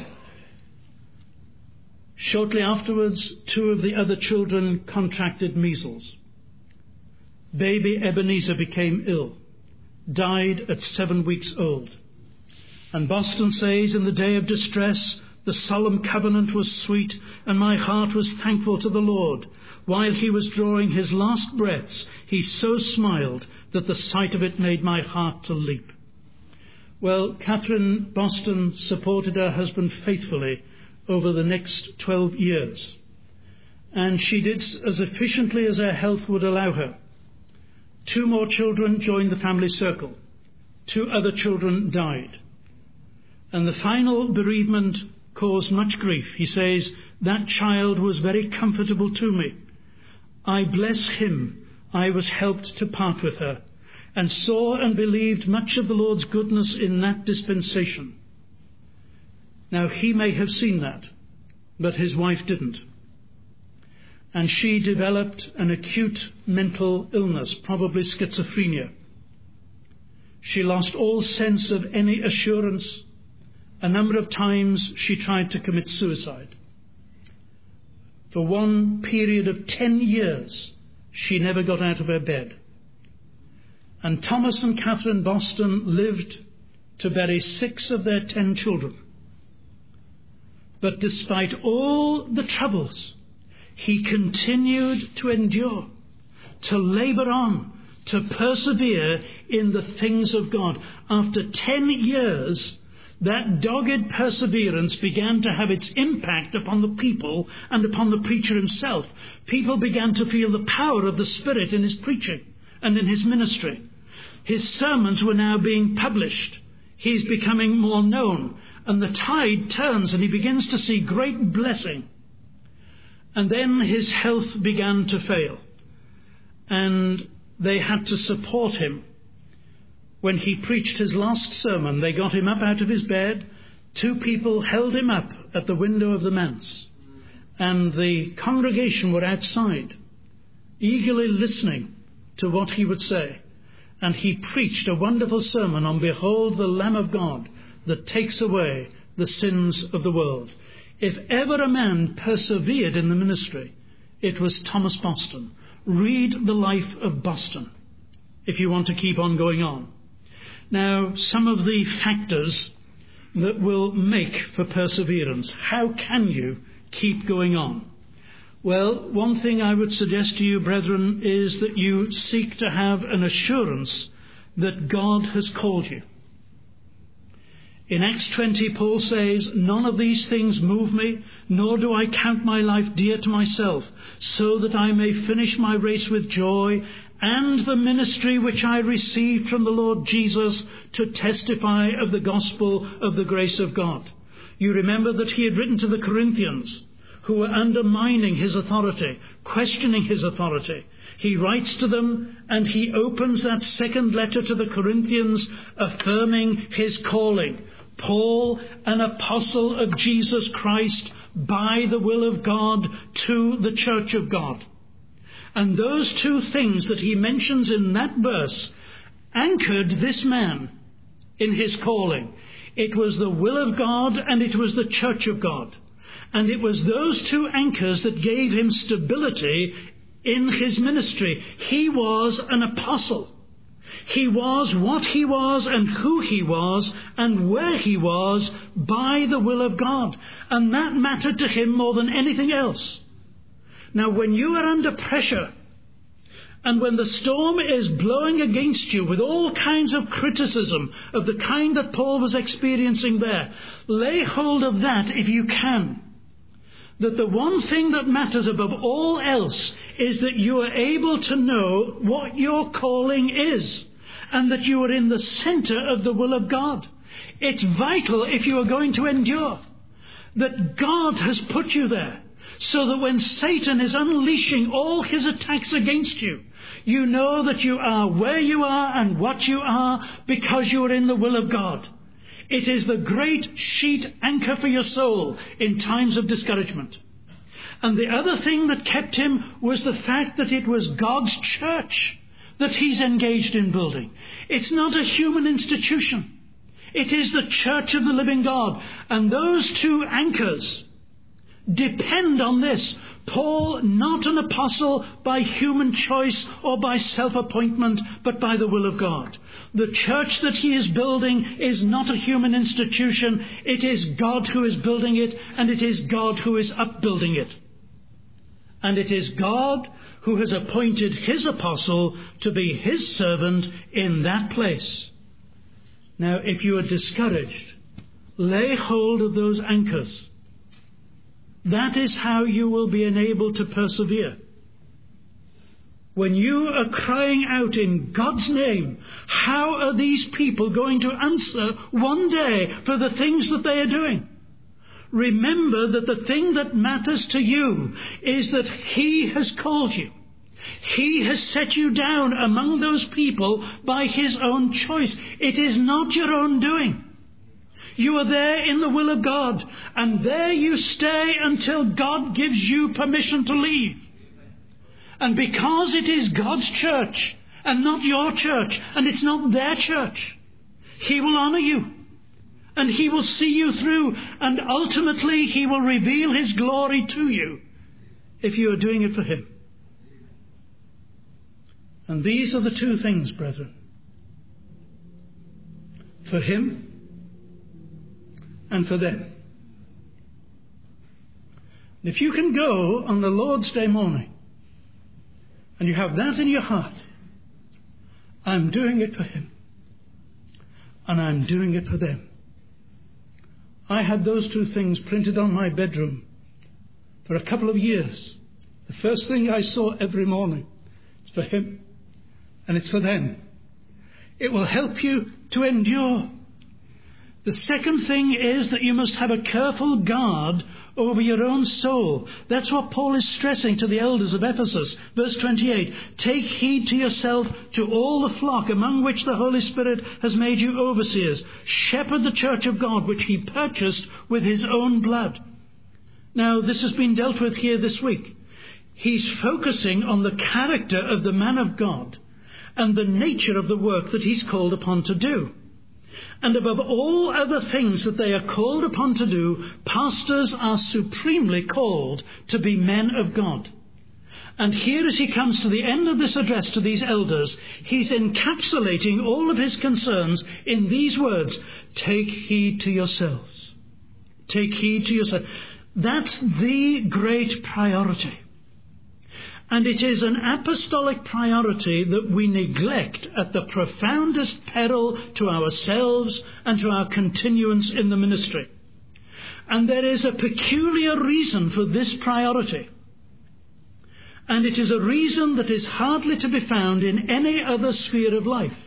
Shortly afterwards, 2 of the other children contracted measles. Baby Ebenezer became ill, died at 7 weeks old. And Boston says, in the day of distress, the solemn covenant was sweet, and my heart was thankful to the Lord. While he was drawing his last breaths, he so smiled that the sight of it made my heart to leap. Well, Catherine Boston supported her husband faithfully over the next 12 years. And she did as efficiently as her health would allow her. 2 more children joined the family circle. 2 other children died. And the final bereavement caused much grief. He says, that child was very comfortable to me. I bless him, I was helped to part with her, and saw and believed much of the Lord's goodness in that dispensation. Now, he may have seen that, but his wife didn't. and she developed an acute mental illness, probably schizophrenia. She lost all sense of any assurance. A number of times she tried to commit suicide. For one period of 10 years, she never got out of her bed. And Thomas and Catherine Boston lived to bury 6 of their 10 children. But despite all the troubles, he continued to endure, to labor on, to persevere in the things of God. After 10 years, that dogged perseverance began to have its impact upon the people and upon the preacher himself. People began to feel the power of the Spirit in his preaching and in his ministry. His sermons were now being published. He's becoming more known, and the tide turns and he begins to see great blessing. And then his health began to fail, and they had to support him. When he preached his last sermon, they got him up out of his bed. 2 people held him up at the window of the manse, and the congregation were outside, eagerly listening to what he would say. And he preached a wonderful sermon on "Behold the Lamb of God that takes away the sins of the world." If ever a man persevered in the ministry, it was Thomas Boston. Read the life of Boston if you want to keep on going on. Now, some of the factors that will make for perseverance. How can you keep going on? Well, one thing I would suggest to you, brethren, is that you seek to have an assurance that God has called you. In Acts 20, Paul says, "None of these things move me, nor do I count my life dear to myself, so that I may finish my race with joy and the ministry which I received from the Lord Jesus to testify of the gospel of the grace of God." You remember that he had written to the Corinthians, who were undermining his authority, questioning his authority. He writes to them, and he opens that second letter to the Corinthians, affirming his calling. Paul, an apostle of Jesus Christ, by the will of God, to the church of God. And those 2 things that he mentions in that verse anchored this man in his calling. It was the will of God, and it was the church of God. And it was those 2 anchors that gave him stability in his ministry. He was an apostle. He was what he was and who he was and where he was by the will of God. And that mattered to him more than anything else. Now, when you are under pressure, and when the storm is blowing against you with all kinds of criticism of the kind that Paul was experiencing there, lay hold of that if you can. That the one thing that matters above all else is that you are able to know what your calling is, and that you are in the center of the will of God. It's vital if you are going to endure, that God has put you there, so that when Satan is unleashing all his attacks against you, you know that you are where you are and what you are because you are in the will of God. It is the great sheet anchor for your soul in times of discouragement. And the other thing that kept him was the fact that it was God's church that he's engaged in building. It's not a human institution. It is the church of the living God. And those 2 anchors depend on this. Paul, not an apostle by human choice or by self-appointment, but by the will of God. The church that he is building is not a human institution. It is God who is building it, and it is God who is upbuilding it. And it is God who has appointed his apostle to be his servant in that place. Now, if you are discouraged, lay hold of those anchors. That is how you will be enabled to persevere. When you are crying out in God's name, how are these people going to answer one day for the things that they are doing? Remember that the thing that matters to you is that he has called you. He has set you down among those people by his own choice. It is not your own doing. You are there in the will of God, and there you stay until God gives you permission to leave. And because it is God's church and not your church, and it's not their church, He will honor you. And He will see you through. And ultimately He will reveal His glory to you if you are doing it for Him. And these are the two things, brethren. For Him and for them. And if you can go on the Lord's Day morning and you have that in your heart, I'm doing it for Him and I'm doing it for them. I had those two things printed on my bedroom for a couple of years. The first thing I saw every morning is for Him and it's for them. It will help you to endure. The second thing is that you must have a careful guard over your own soul. That's what Paul is stressing to the elders of Ephesus. Verse 28, take heed to yourself, to all the flock among which the Holy Spirit has made you overseers. Shepherd the church of God, which He purchased with His own blood. Now, this has been dealt with here this week. He's focusing on the character of the man of God and the nature of the work that he's called upon to do. And above all other things that they are called upon to do, pastors are supremely called to be men of God. And here, as he comes to the end of this address to these elders, he's encapsulating all of his concerns in these words: take heed to yourselves. Take heed to yourselves. That's the great priority. And it is an apostolic priority that we neglect at the profoundest peril to ourselves and to our continuance in the ministry. And there is a peculiar reason for this priority. And it is a reason that is hardly to be found in any other sphere of life.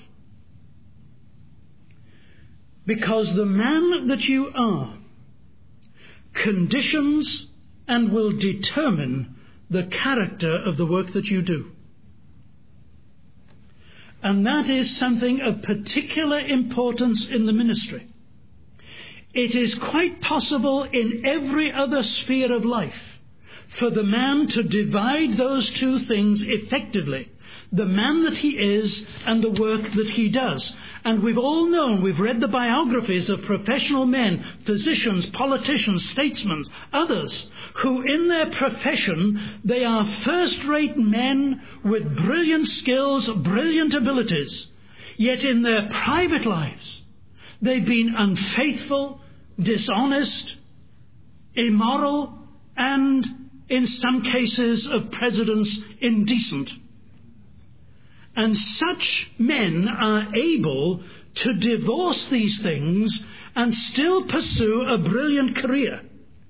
Because the man that you are conditions and will determine the character of the work that you do. And that is something of particular importance in the ministry. It is quite possible in every other sphere of life for the man to divide those two things effectively: the man that he is and the work that he does. And we've all known, we've read the biographies of professional men, physicians, politicians, statesmen, others, who in their profession, they are first-rate men with brilliant skills, brilliant abilities. Yet in their private lives, they've been unfaithful, dishonest, immoral, and in some cases of precedence, indecent. And such men are able to divorce these things and still pursue a brilliant career.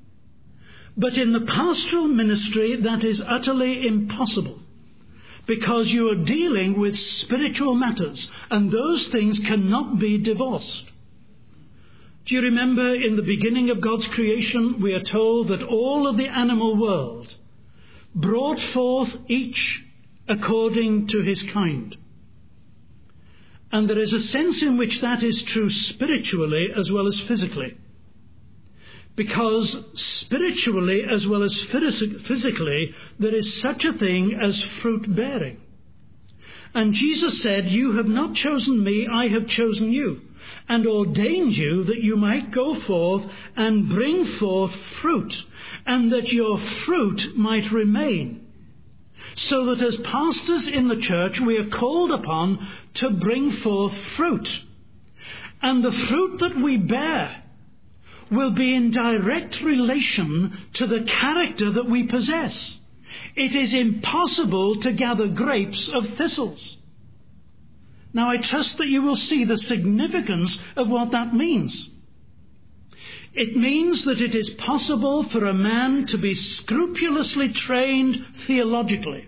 But in the pastoral ministry, that is utterly impossible, because you are dealing with spiritual matters, and those things cannot be divorced. Do you remember in the beginning of God's creation, we are told that all of the animal world brought forth each according to his kind. And there is a sense in which that is true spiritually as well as physically. Because spiritually as well as physically, there is such a thing as fruit bearing. And Jesus said, you have not chosen me, I have chosen you, and ordained you that you might go forth and bring forth fruit, and that your fruit might remain. So that as pastors in the church, we are called upon to bring forth fruit. And the fruit that we bear will be in direct relation to the character that we possess. It is impossible to gather grapes of thistles. Now, I trust that you will see the significance of what that means. It means that it is possible for a man to be scrupulously trained theologically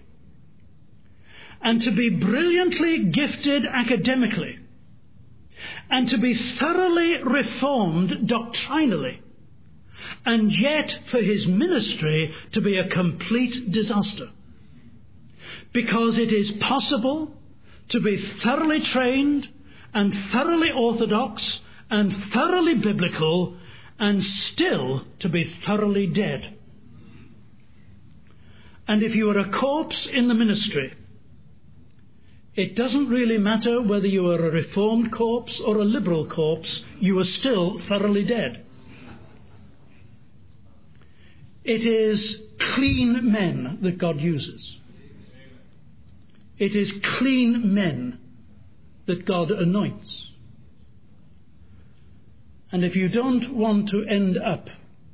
and to be brilliantly gifted academically and to be thoroughly reformed doctrinally, and yet for his ministry to be a complete disaster. Because it is possible to be thoroughly trained and thoroughly orthodox and thoroughly biblical and still to be thoroughly dead. And if you are a corpse in the ministry, it doesn't really matter whether you are a reformed corpse or a liberal corpse, you are still thoroughly dead. It is clean men that God uses. It is clean men that God anoints. And if you don't want to end up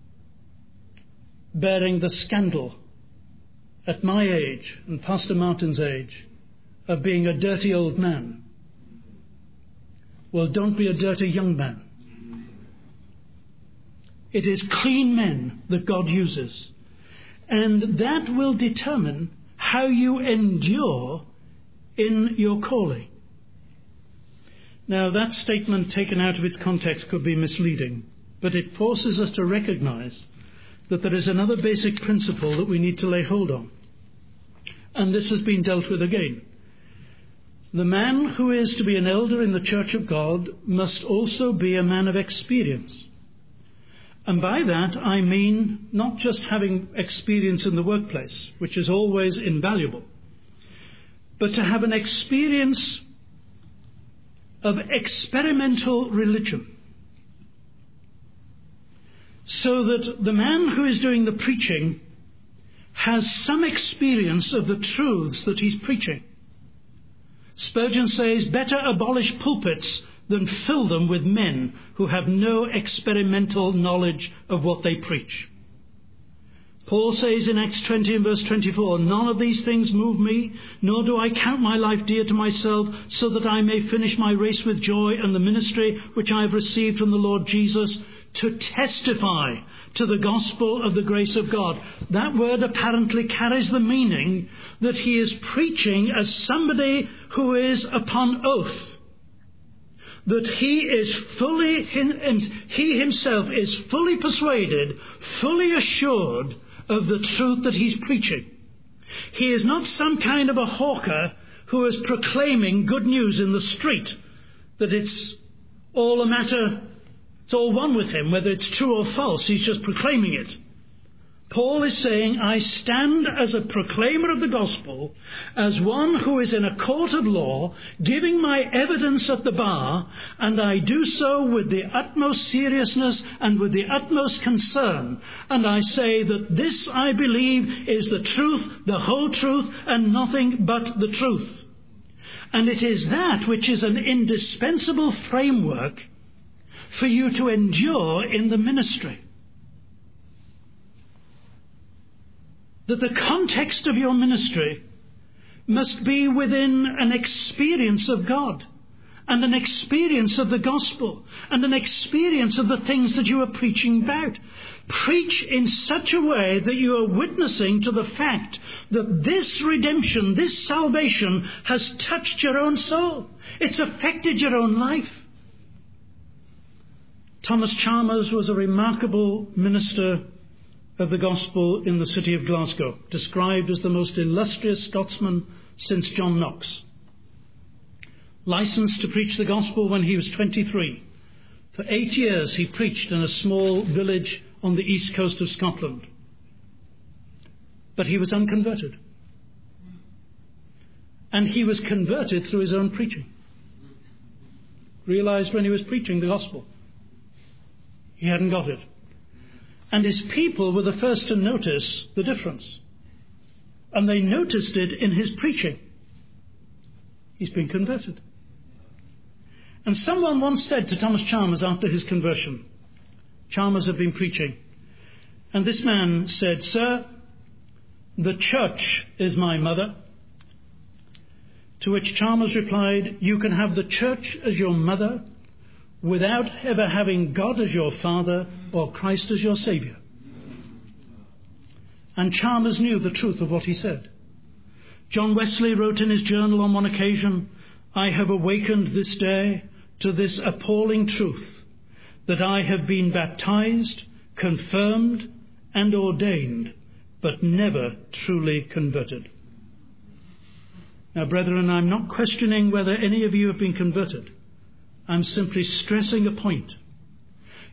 bearing the scandal at my age and Pastor Martin's age of being a dirty old man, well, don't be a dirty young man. It is clean men that God uses. And that will determine how you endure in your calling. Now, that statement taken out of its context could be misleading, but it forces us to recognize that there is another basic principle that we need to lay hold on. And this has been dealt with again. The man who is to be an elder in the Church of God must also be a man of experience. And by that I mean not just having experience in the workplace, which is always invaluable, but to have an experience of experimental religion. So that the man who is doing the preaching has some experience of the truths that he's preaching. Spurgeon says, better abolish pulpits than fill them with men who have no experimental knowledge of what they preach. Paul says in Acts 20 and verse 24, none of these things move me, nor do I count my life dear to myself, so that I may finish my race with joy and the ministry which I have received from the Lord Jesus, to testify to the gospel of the grace of God. That word apparently carries the meaning that he is preaching as somebody who is upon oath. That he himself is fully persuaded, fully assured of the truth that he's preaching. He is not some kind of a hawker who is proclaiming good news in the street, that it's all a matter, it's all one with him, whether it's true or false, he's just proclaiming it. Paul is saying, I stand as a proclaimer of the gospel, as one who is in a court of law, giving my evidence at the bar, and I do so with the utmost seriousness and with the utmost concern. And I say that this, I believe, is the truth, the whole truth, and nothing but the truth. And it is that which is an indispensable framework for you to endure in the ministry. That the context of your ministry must be within an experience of God and an experience of the gospel and an experience of the things that you are preaching about. Preach in such a way that you are witnessing to the fact that this redemption, this salvation has touched your own soul. It's affected your own life. Thomas Chalmers was a remarkable minister of the gospel in the city of Glasgow, described as the most illustrious Scotsman since John Knox. Licensed to preach the gospel when he was 23. For 8 years he preached in a small village on the east coast of Scotland. But he was unconverted. And he was converted through his own preaching. Realized when he was preaching the gospel, he hadn't got it. And his people were the first to notice the difference. And they noticed it in his preaching. He's been converted. And someone once said to Thomas Chalmers after his conversion, Chalmers had been preaching, and this man said, Sir, the church is my mother. To which Chalmers replied, you can have the church as your mother without ever having God as your father or Christ as your Saviour. And Chalmers knew the truth of what he said. John Wesley wrote in his journal on one occasion, I have awakened this day to this appalling truth, that I have been baptized, confirmed, and ordained, but never truly converted. Now, brethren, I'm not questioning whether any of you have been converted. I'm simply stressing a point.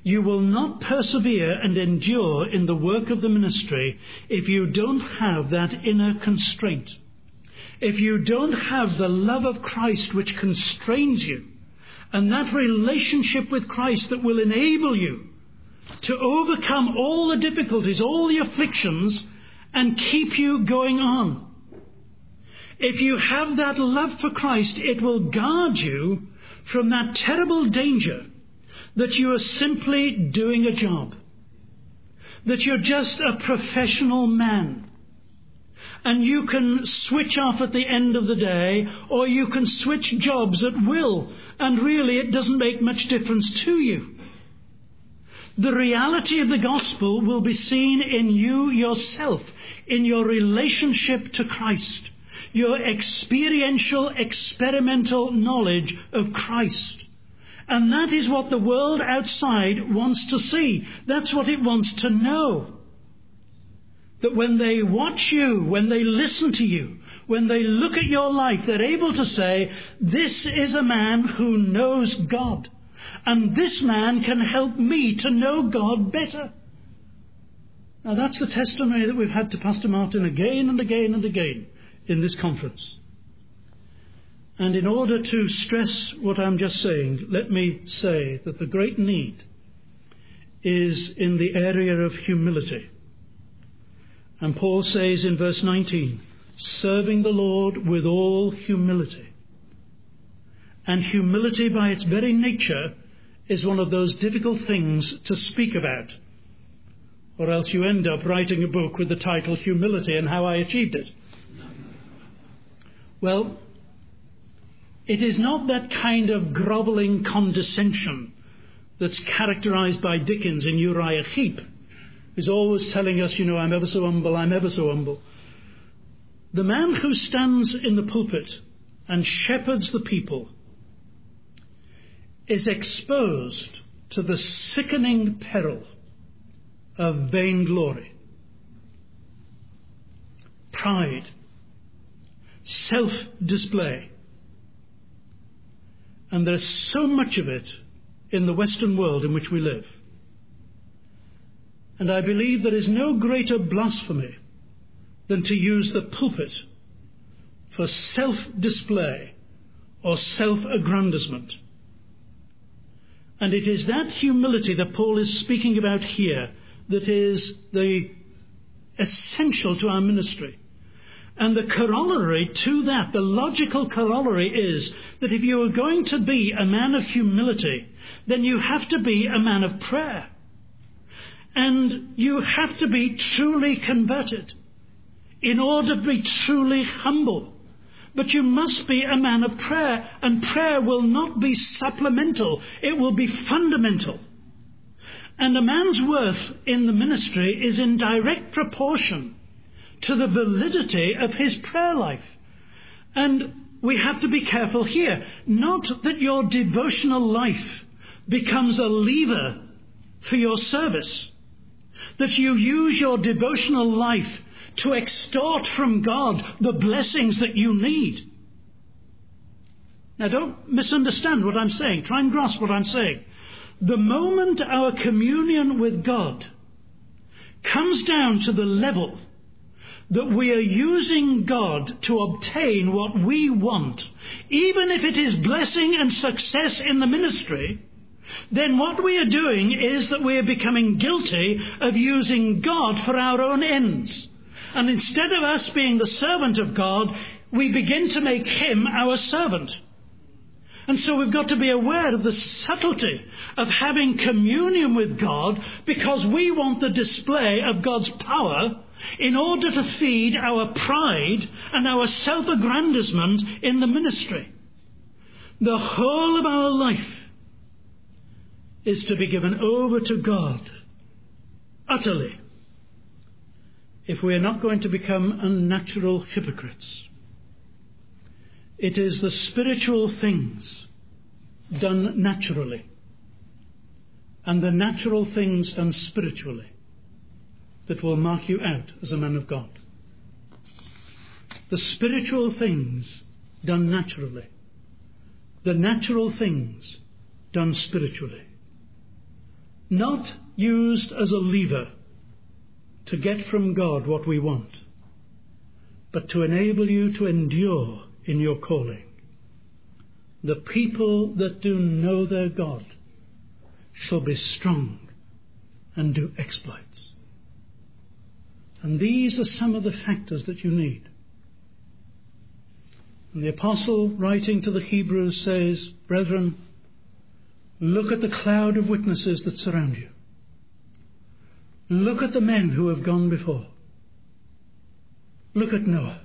You will not persevere and endure in the work of the ministry if you don't have that inner constraint. If you don't have the love of Christ which constrains you, and that relationship with Christ that will enable you to overcome all the difficulties, all the afflictions, and keep you going on. If you have that love for Christ, it will guard you from that terrible danger that you are simply doing a job, that you're just a professional man, and you can switch off at the end of the day, or you can switch jobs at will, and really it doesn't make much difference to you. The reality of the gospel will be seen in you yourself, in your relationship to Christ, your experiential, experimental knowledge of Christ. And that is what the world outside wants to see. That's what it wants to know. That when they watch you, when they listen to you, when they look at your life, they're able to say, this is a man who knows God. And this man can help me to know God better. Now that's the testimony that we've had to Pastor Martin again and again and again in this conference. And in order to stress what I'm just saying, let me say that the great need is in the area of humility. And Paul says in verse 19, serving the Lord with all humility. And humility by its very nature is one of those difficult things to speak about. Or else you end up writing a book with the title Humility and How I Achieved It. Well, it is not that kind of grovelling condescension that's characterized by Dickens in Uriah Heep, who's always telling us, I'm ever so humble, I'm ever so humble. The man who stands in the pulpit and shepherds the people is exposed to the sickening peril of vainglory, pride, self-display. And there's so much of it in the Western world in which we live. And I believe there is no greater blasphemy than to use the pulpit for self-display or self-aggrandizement. And it is that humility that Paul is speaking about here that is the essential to our ministry. And the corollary to that, the logical corollary is that if you are going to be a man of humility, then you have to be a man of prayer. And you have to be truly converted in order to be truly humble. But you must be a man of prayer, and prayer will not be supplemental, it will be fundamental. And a man's worth in the ministry is in direct proportion to the validity of his prayer life. And we have to be careful here. Not that your devotional life becomes a lever for your service, that you use your devotional life to extort from God the blessings that you need. Now don't misunderstand what I'm saying. Try and grasp what I'm saying. The moment our communion with God comes down to the level that we are using God to obtain what we want, even if it is blessing and success in the ministry, then what we are doing is that we are becoming guilty of using God for our own ends. And instead of us being the servant of God, we begin to make him our servant. And so we've got to be aware of the subtlety of having communion with God, because we want the display of God's power in order to feed our pride and our self-aggrandizement in the ministry. The whole of our life is to be given over to God utterly, if we are not going to become unnatural hypocrites. It is the spiritual things done naturally and the natural things done spiritually that will mark you out as a man of God. The spiritual things done naturally, the natural things done spiritually. not used as a lever to get from God what we want, but to enable you to endure in your calling. The people that do know their God shall be strong and do exploits. And these are some of the factors that you need. And the apostle, writing to the Hebrews, says, brethren, look at the cloud of witnesses that surround you. Look at the men who have gone before. Look at Noah.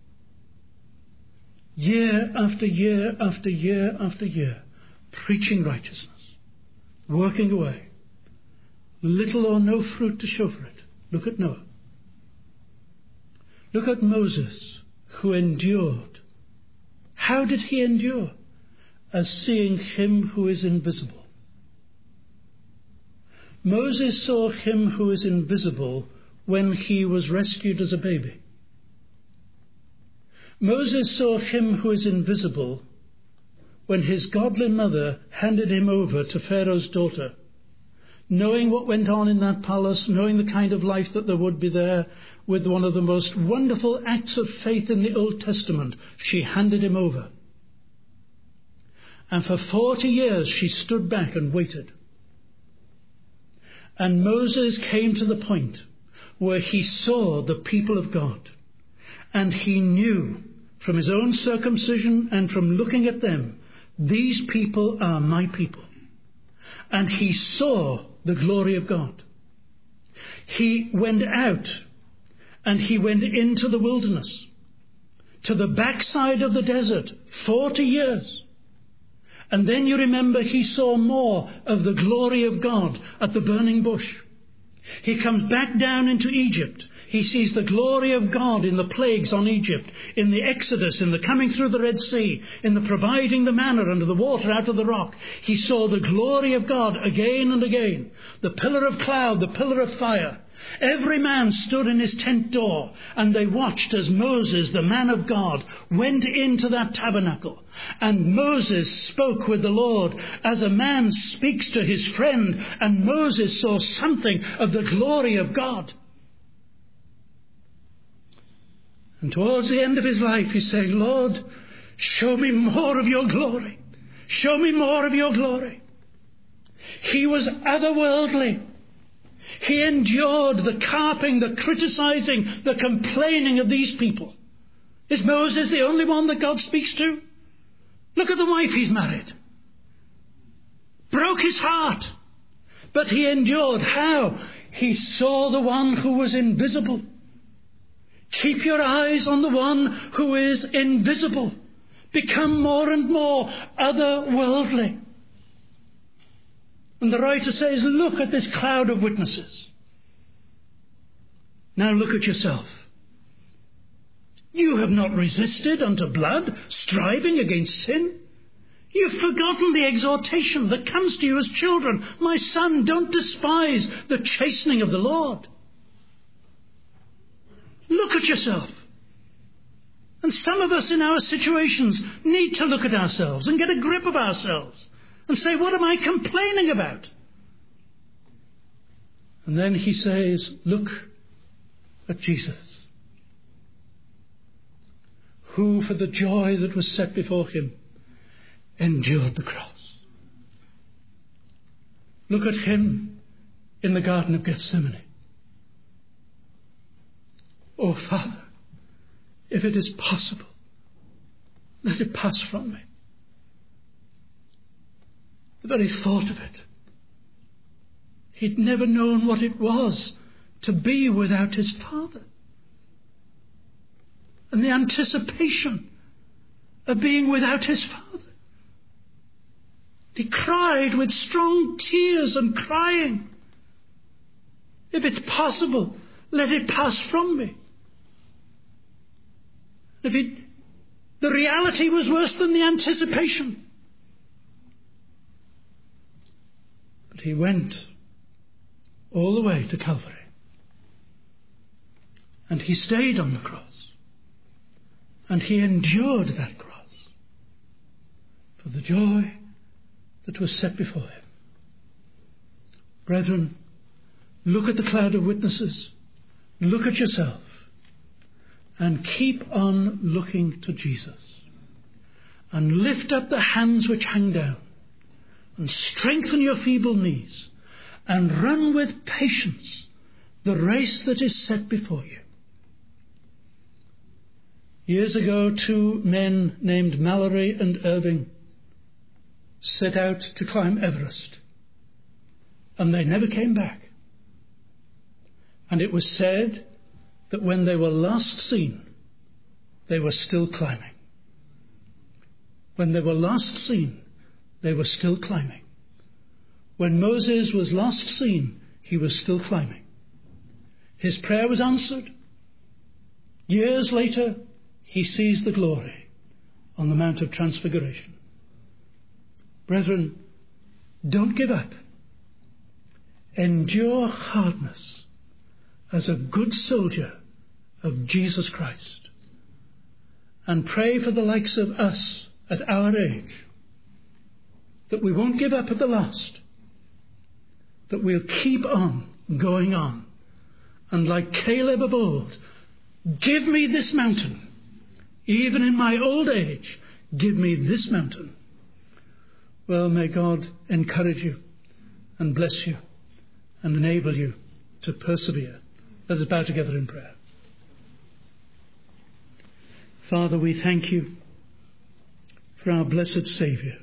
Year after year after year after year, preaching righteousness, working away, little or no fruit to show for it. Look at Noah. Look at Moses, who endured. How did he endure? As seeing him who is invisible. Moses saw him who is invisible when he was rescued as a baby. Moses saw him who is invisible when his godly mother handed him over to Pharaoh's daughter. Knowing what went on in that palace, knowing the kind of life that there would be there, with one of the most wonderful acts of faith in the Old Testament, she handed him over. And for 40 years she stood back and waited. And Moses came to the point where he saw the people of God, and he knew from his own circumcision and from looking at them, these people are my people. And he saw the glory of God. He went out and he went into the wilderness, to the backside of the desert, 40 years. And then you remember he saw more of the glory of God at the burning bush. He comes back down into Egypt. He sees the glory of God in the plagues on Egypt, in the Exodus, in the coming through the Red Sea, in the providing the manna and the water out of the rock. He saw the glory of God again and again. The pillar of cloud, the pillar of fire. Every man stood in his tent door, and they watched as Moses, the man of God, went into that tabernacle. And Moses spoke with the Lord as a man speaks to his friend, and Moses saw something of the glory of God. And towards the end of his life, he's saying, Lord, show me more of your glory. Show me more of your glory. He was otherworldly. He endured the carping, the criticizing, the complaining of these people. Is Moses the only one that God speaks to? Look at the wife he's married. Broke his heart. But he endured. How? He saw the one who was invisible. Keep your eyes on the one who is invisible. Become more and more otherworldly. And the writer says, look at this cloud of witnesses. Now look at yourself. You have not resisted unto blood, striving against sin. You've forgotten the exhortation that comes to you as children. My son, don't despise the chastening of the Lord. Look at yourself. And some of us in our situations need to look at ourselves and get a grip of ourselves and say, what am I complaining about? And then he says, look at Jesus, who for the joy that was set before him endured the cross. Look at him in the Garden of Gethsemane. Oh, Father, if it is possible, let it pass from me. The very thought of it. He'd never known what it was to be without his Father. And the anticipation of being without his Father. He cried with strong tears and crying, if it's possible, let it pass from me. The reality was worse than the anticipation. But he went all the way to Calvary. And he stayed on the cross. And he endured that cross for the joy that was set before him. Brethren, look at the cloud of witnesses. Look at yourself. And keep on looking to Jesus. And lift up the hands which hang down. And strengthen your feeble knees. And run with patience the race that is set before you. Years ago, two men named Mallory and Irving set out to climb Everest. And they never came back. And it was said that when they were last seen, they were still climbing. When they were last seen, they were still climbing. When Moses was last seen, he was still climbing. His prayer was answered. Years later, he sees the glory on the Mount of Transfiguration. Brethren, don't give up. Endure hardness as a good soldier of Jesus Christ. And pray for the likes of us at our age, that we won't give up at the last, that we'll keep on going on. And like Caleb of old, give me this mountain. Even in my old age, give me this mountain. Well, may God encourage you and bless you and enable you to persevere. Let us bow together in prayer. Father, we thank you for our blessed Saviour,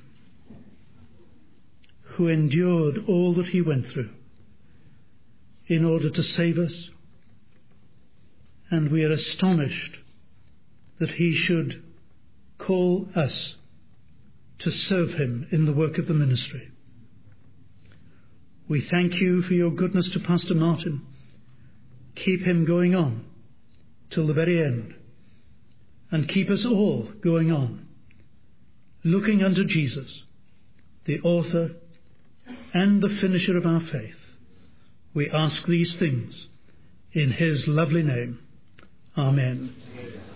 who endured all that he went through in order to save us. And we are astonished that he should call us to serve him in the work of the ministry. We thank you for your goodness to Pastor Martin. Keep him going on till the very end, and keep us all going on, looking unto Jesus, the author and the finisher of our faith. We ask these things in his lovely name. Amen.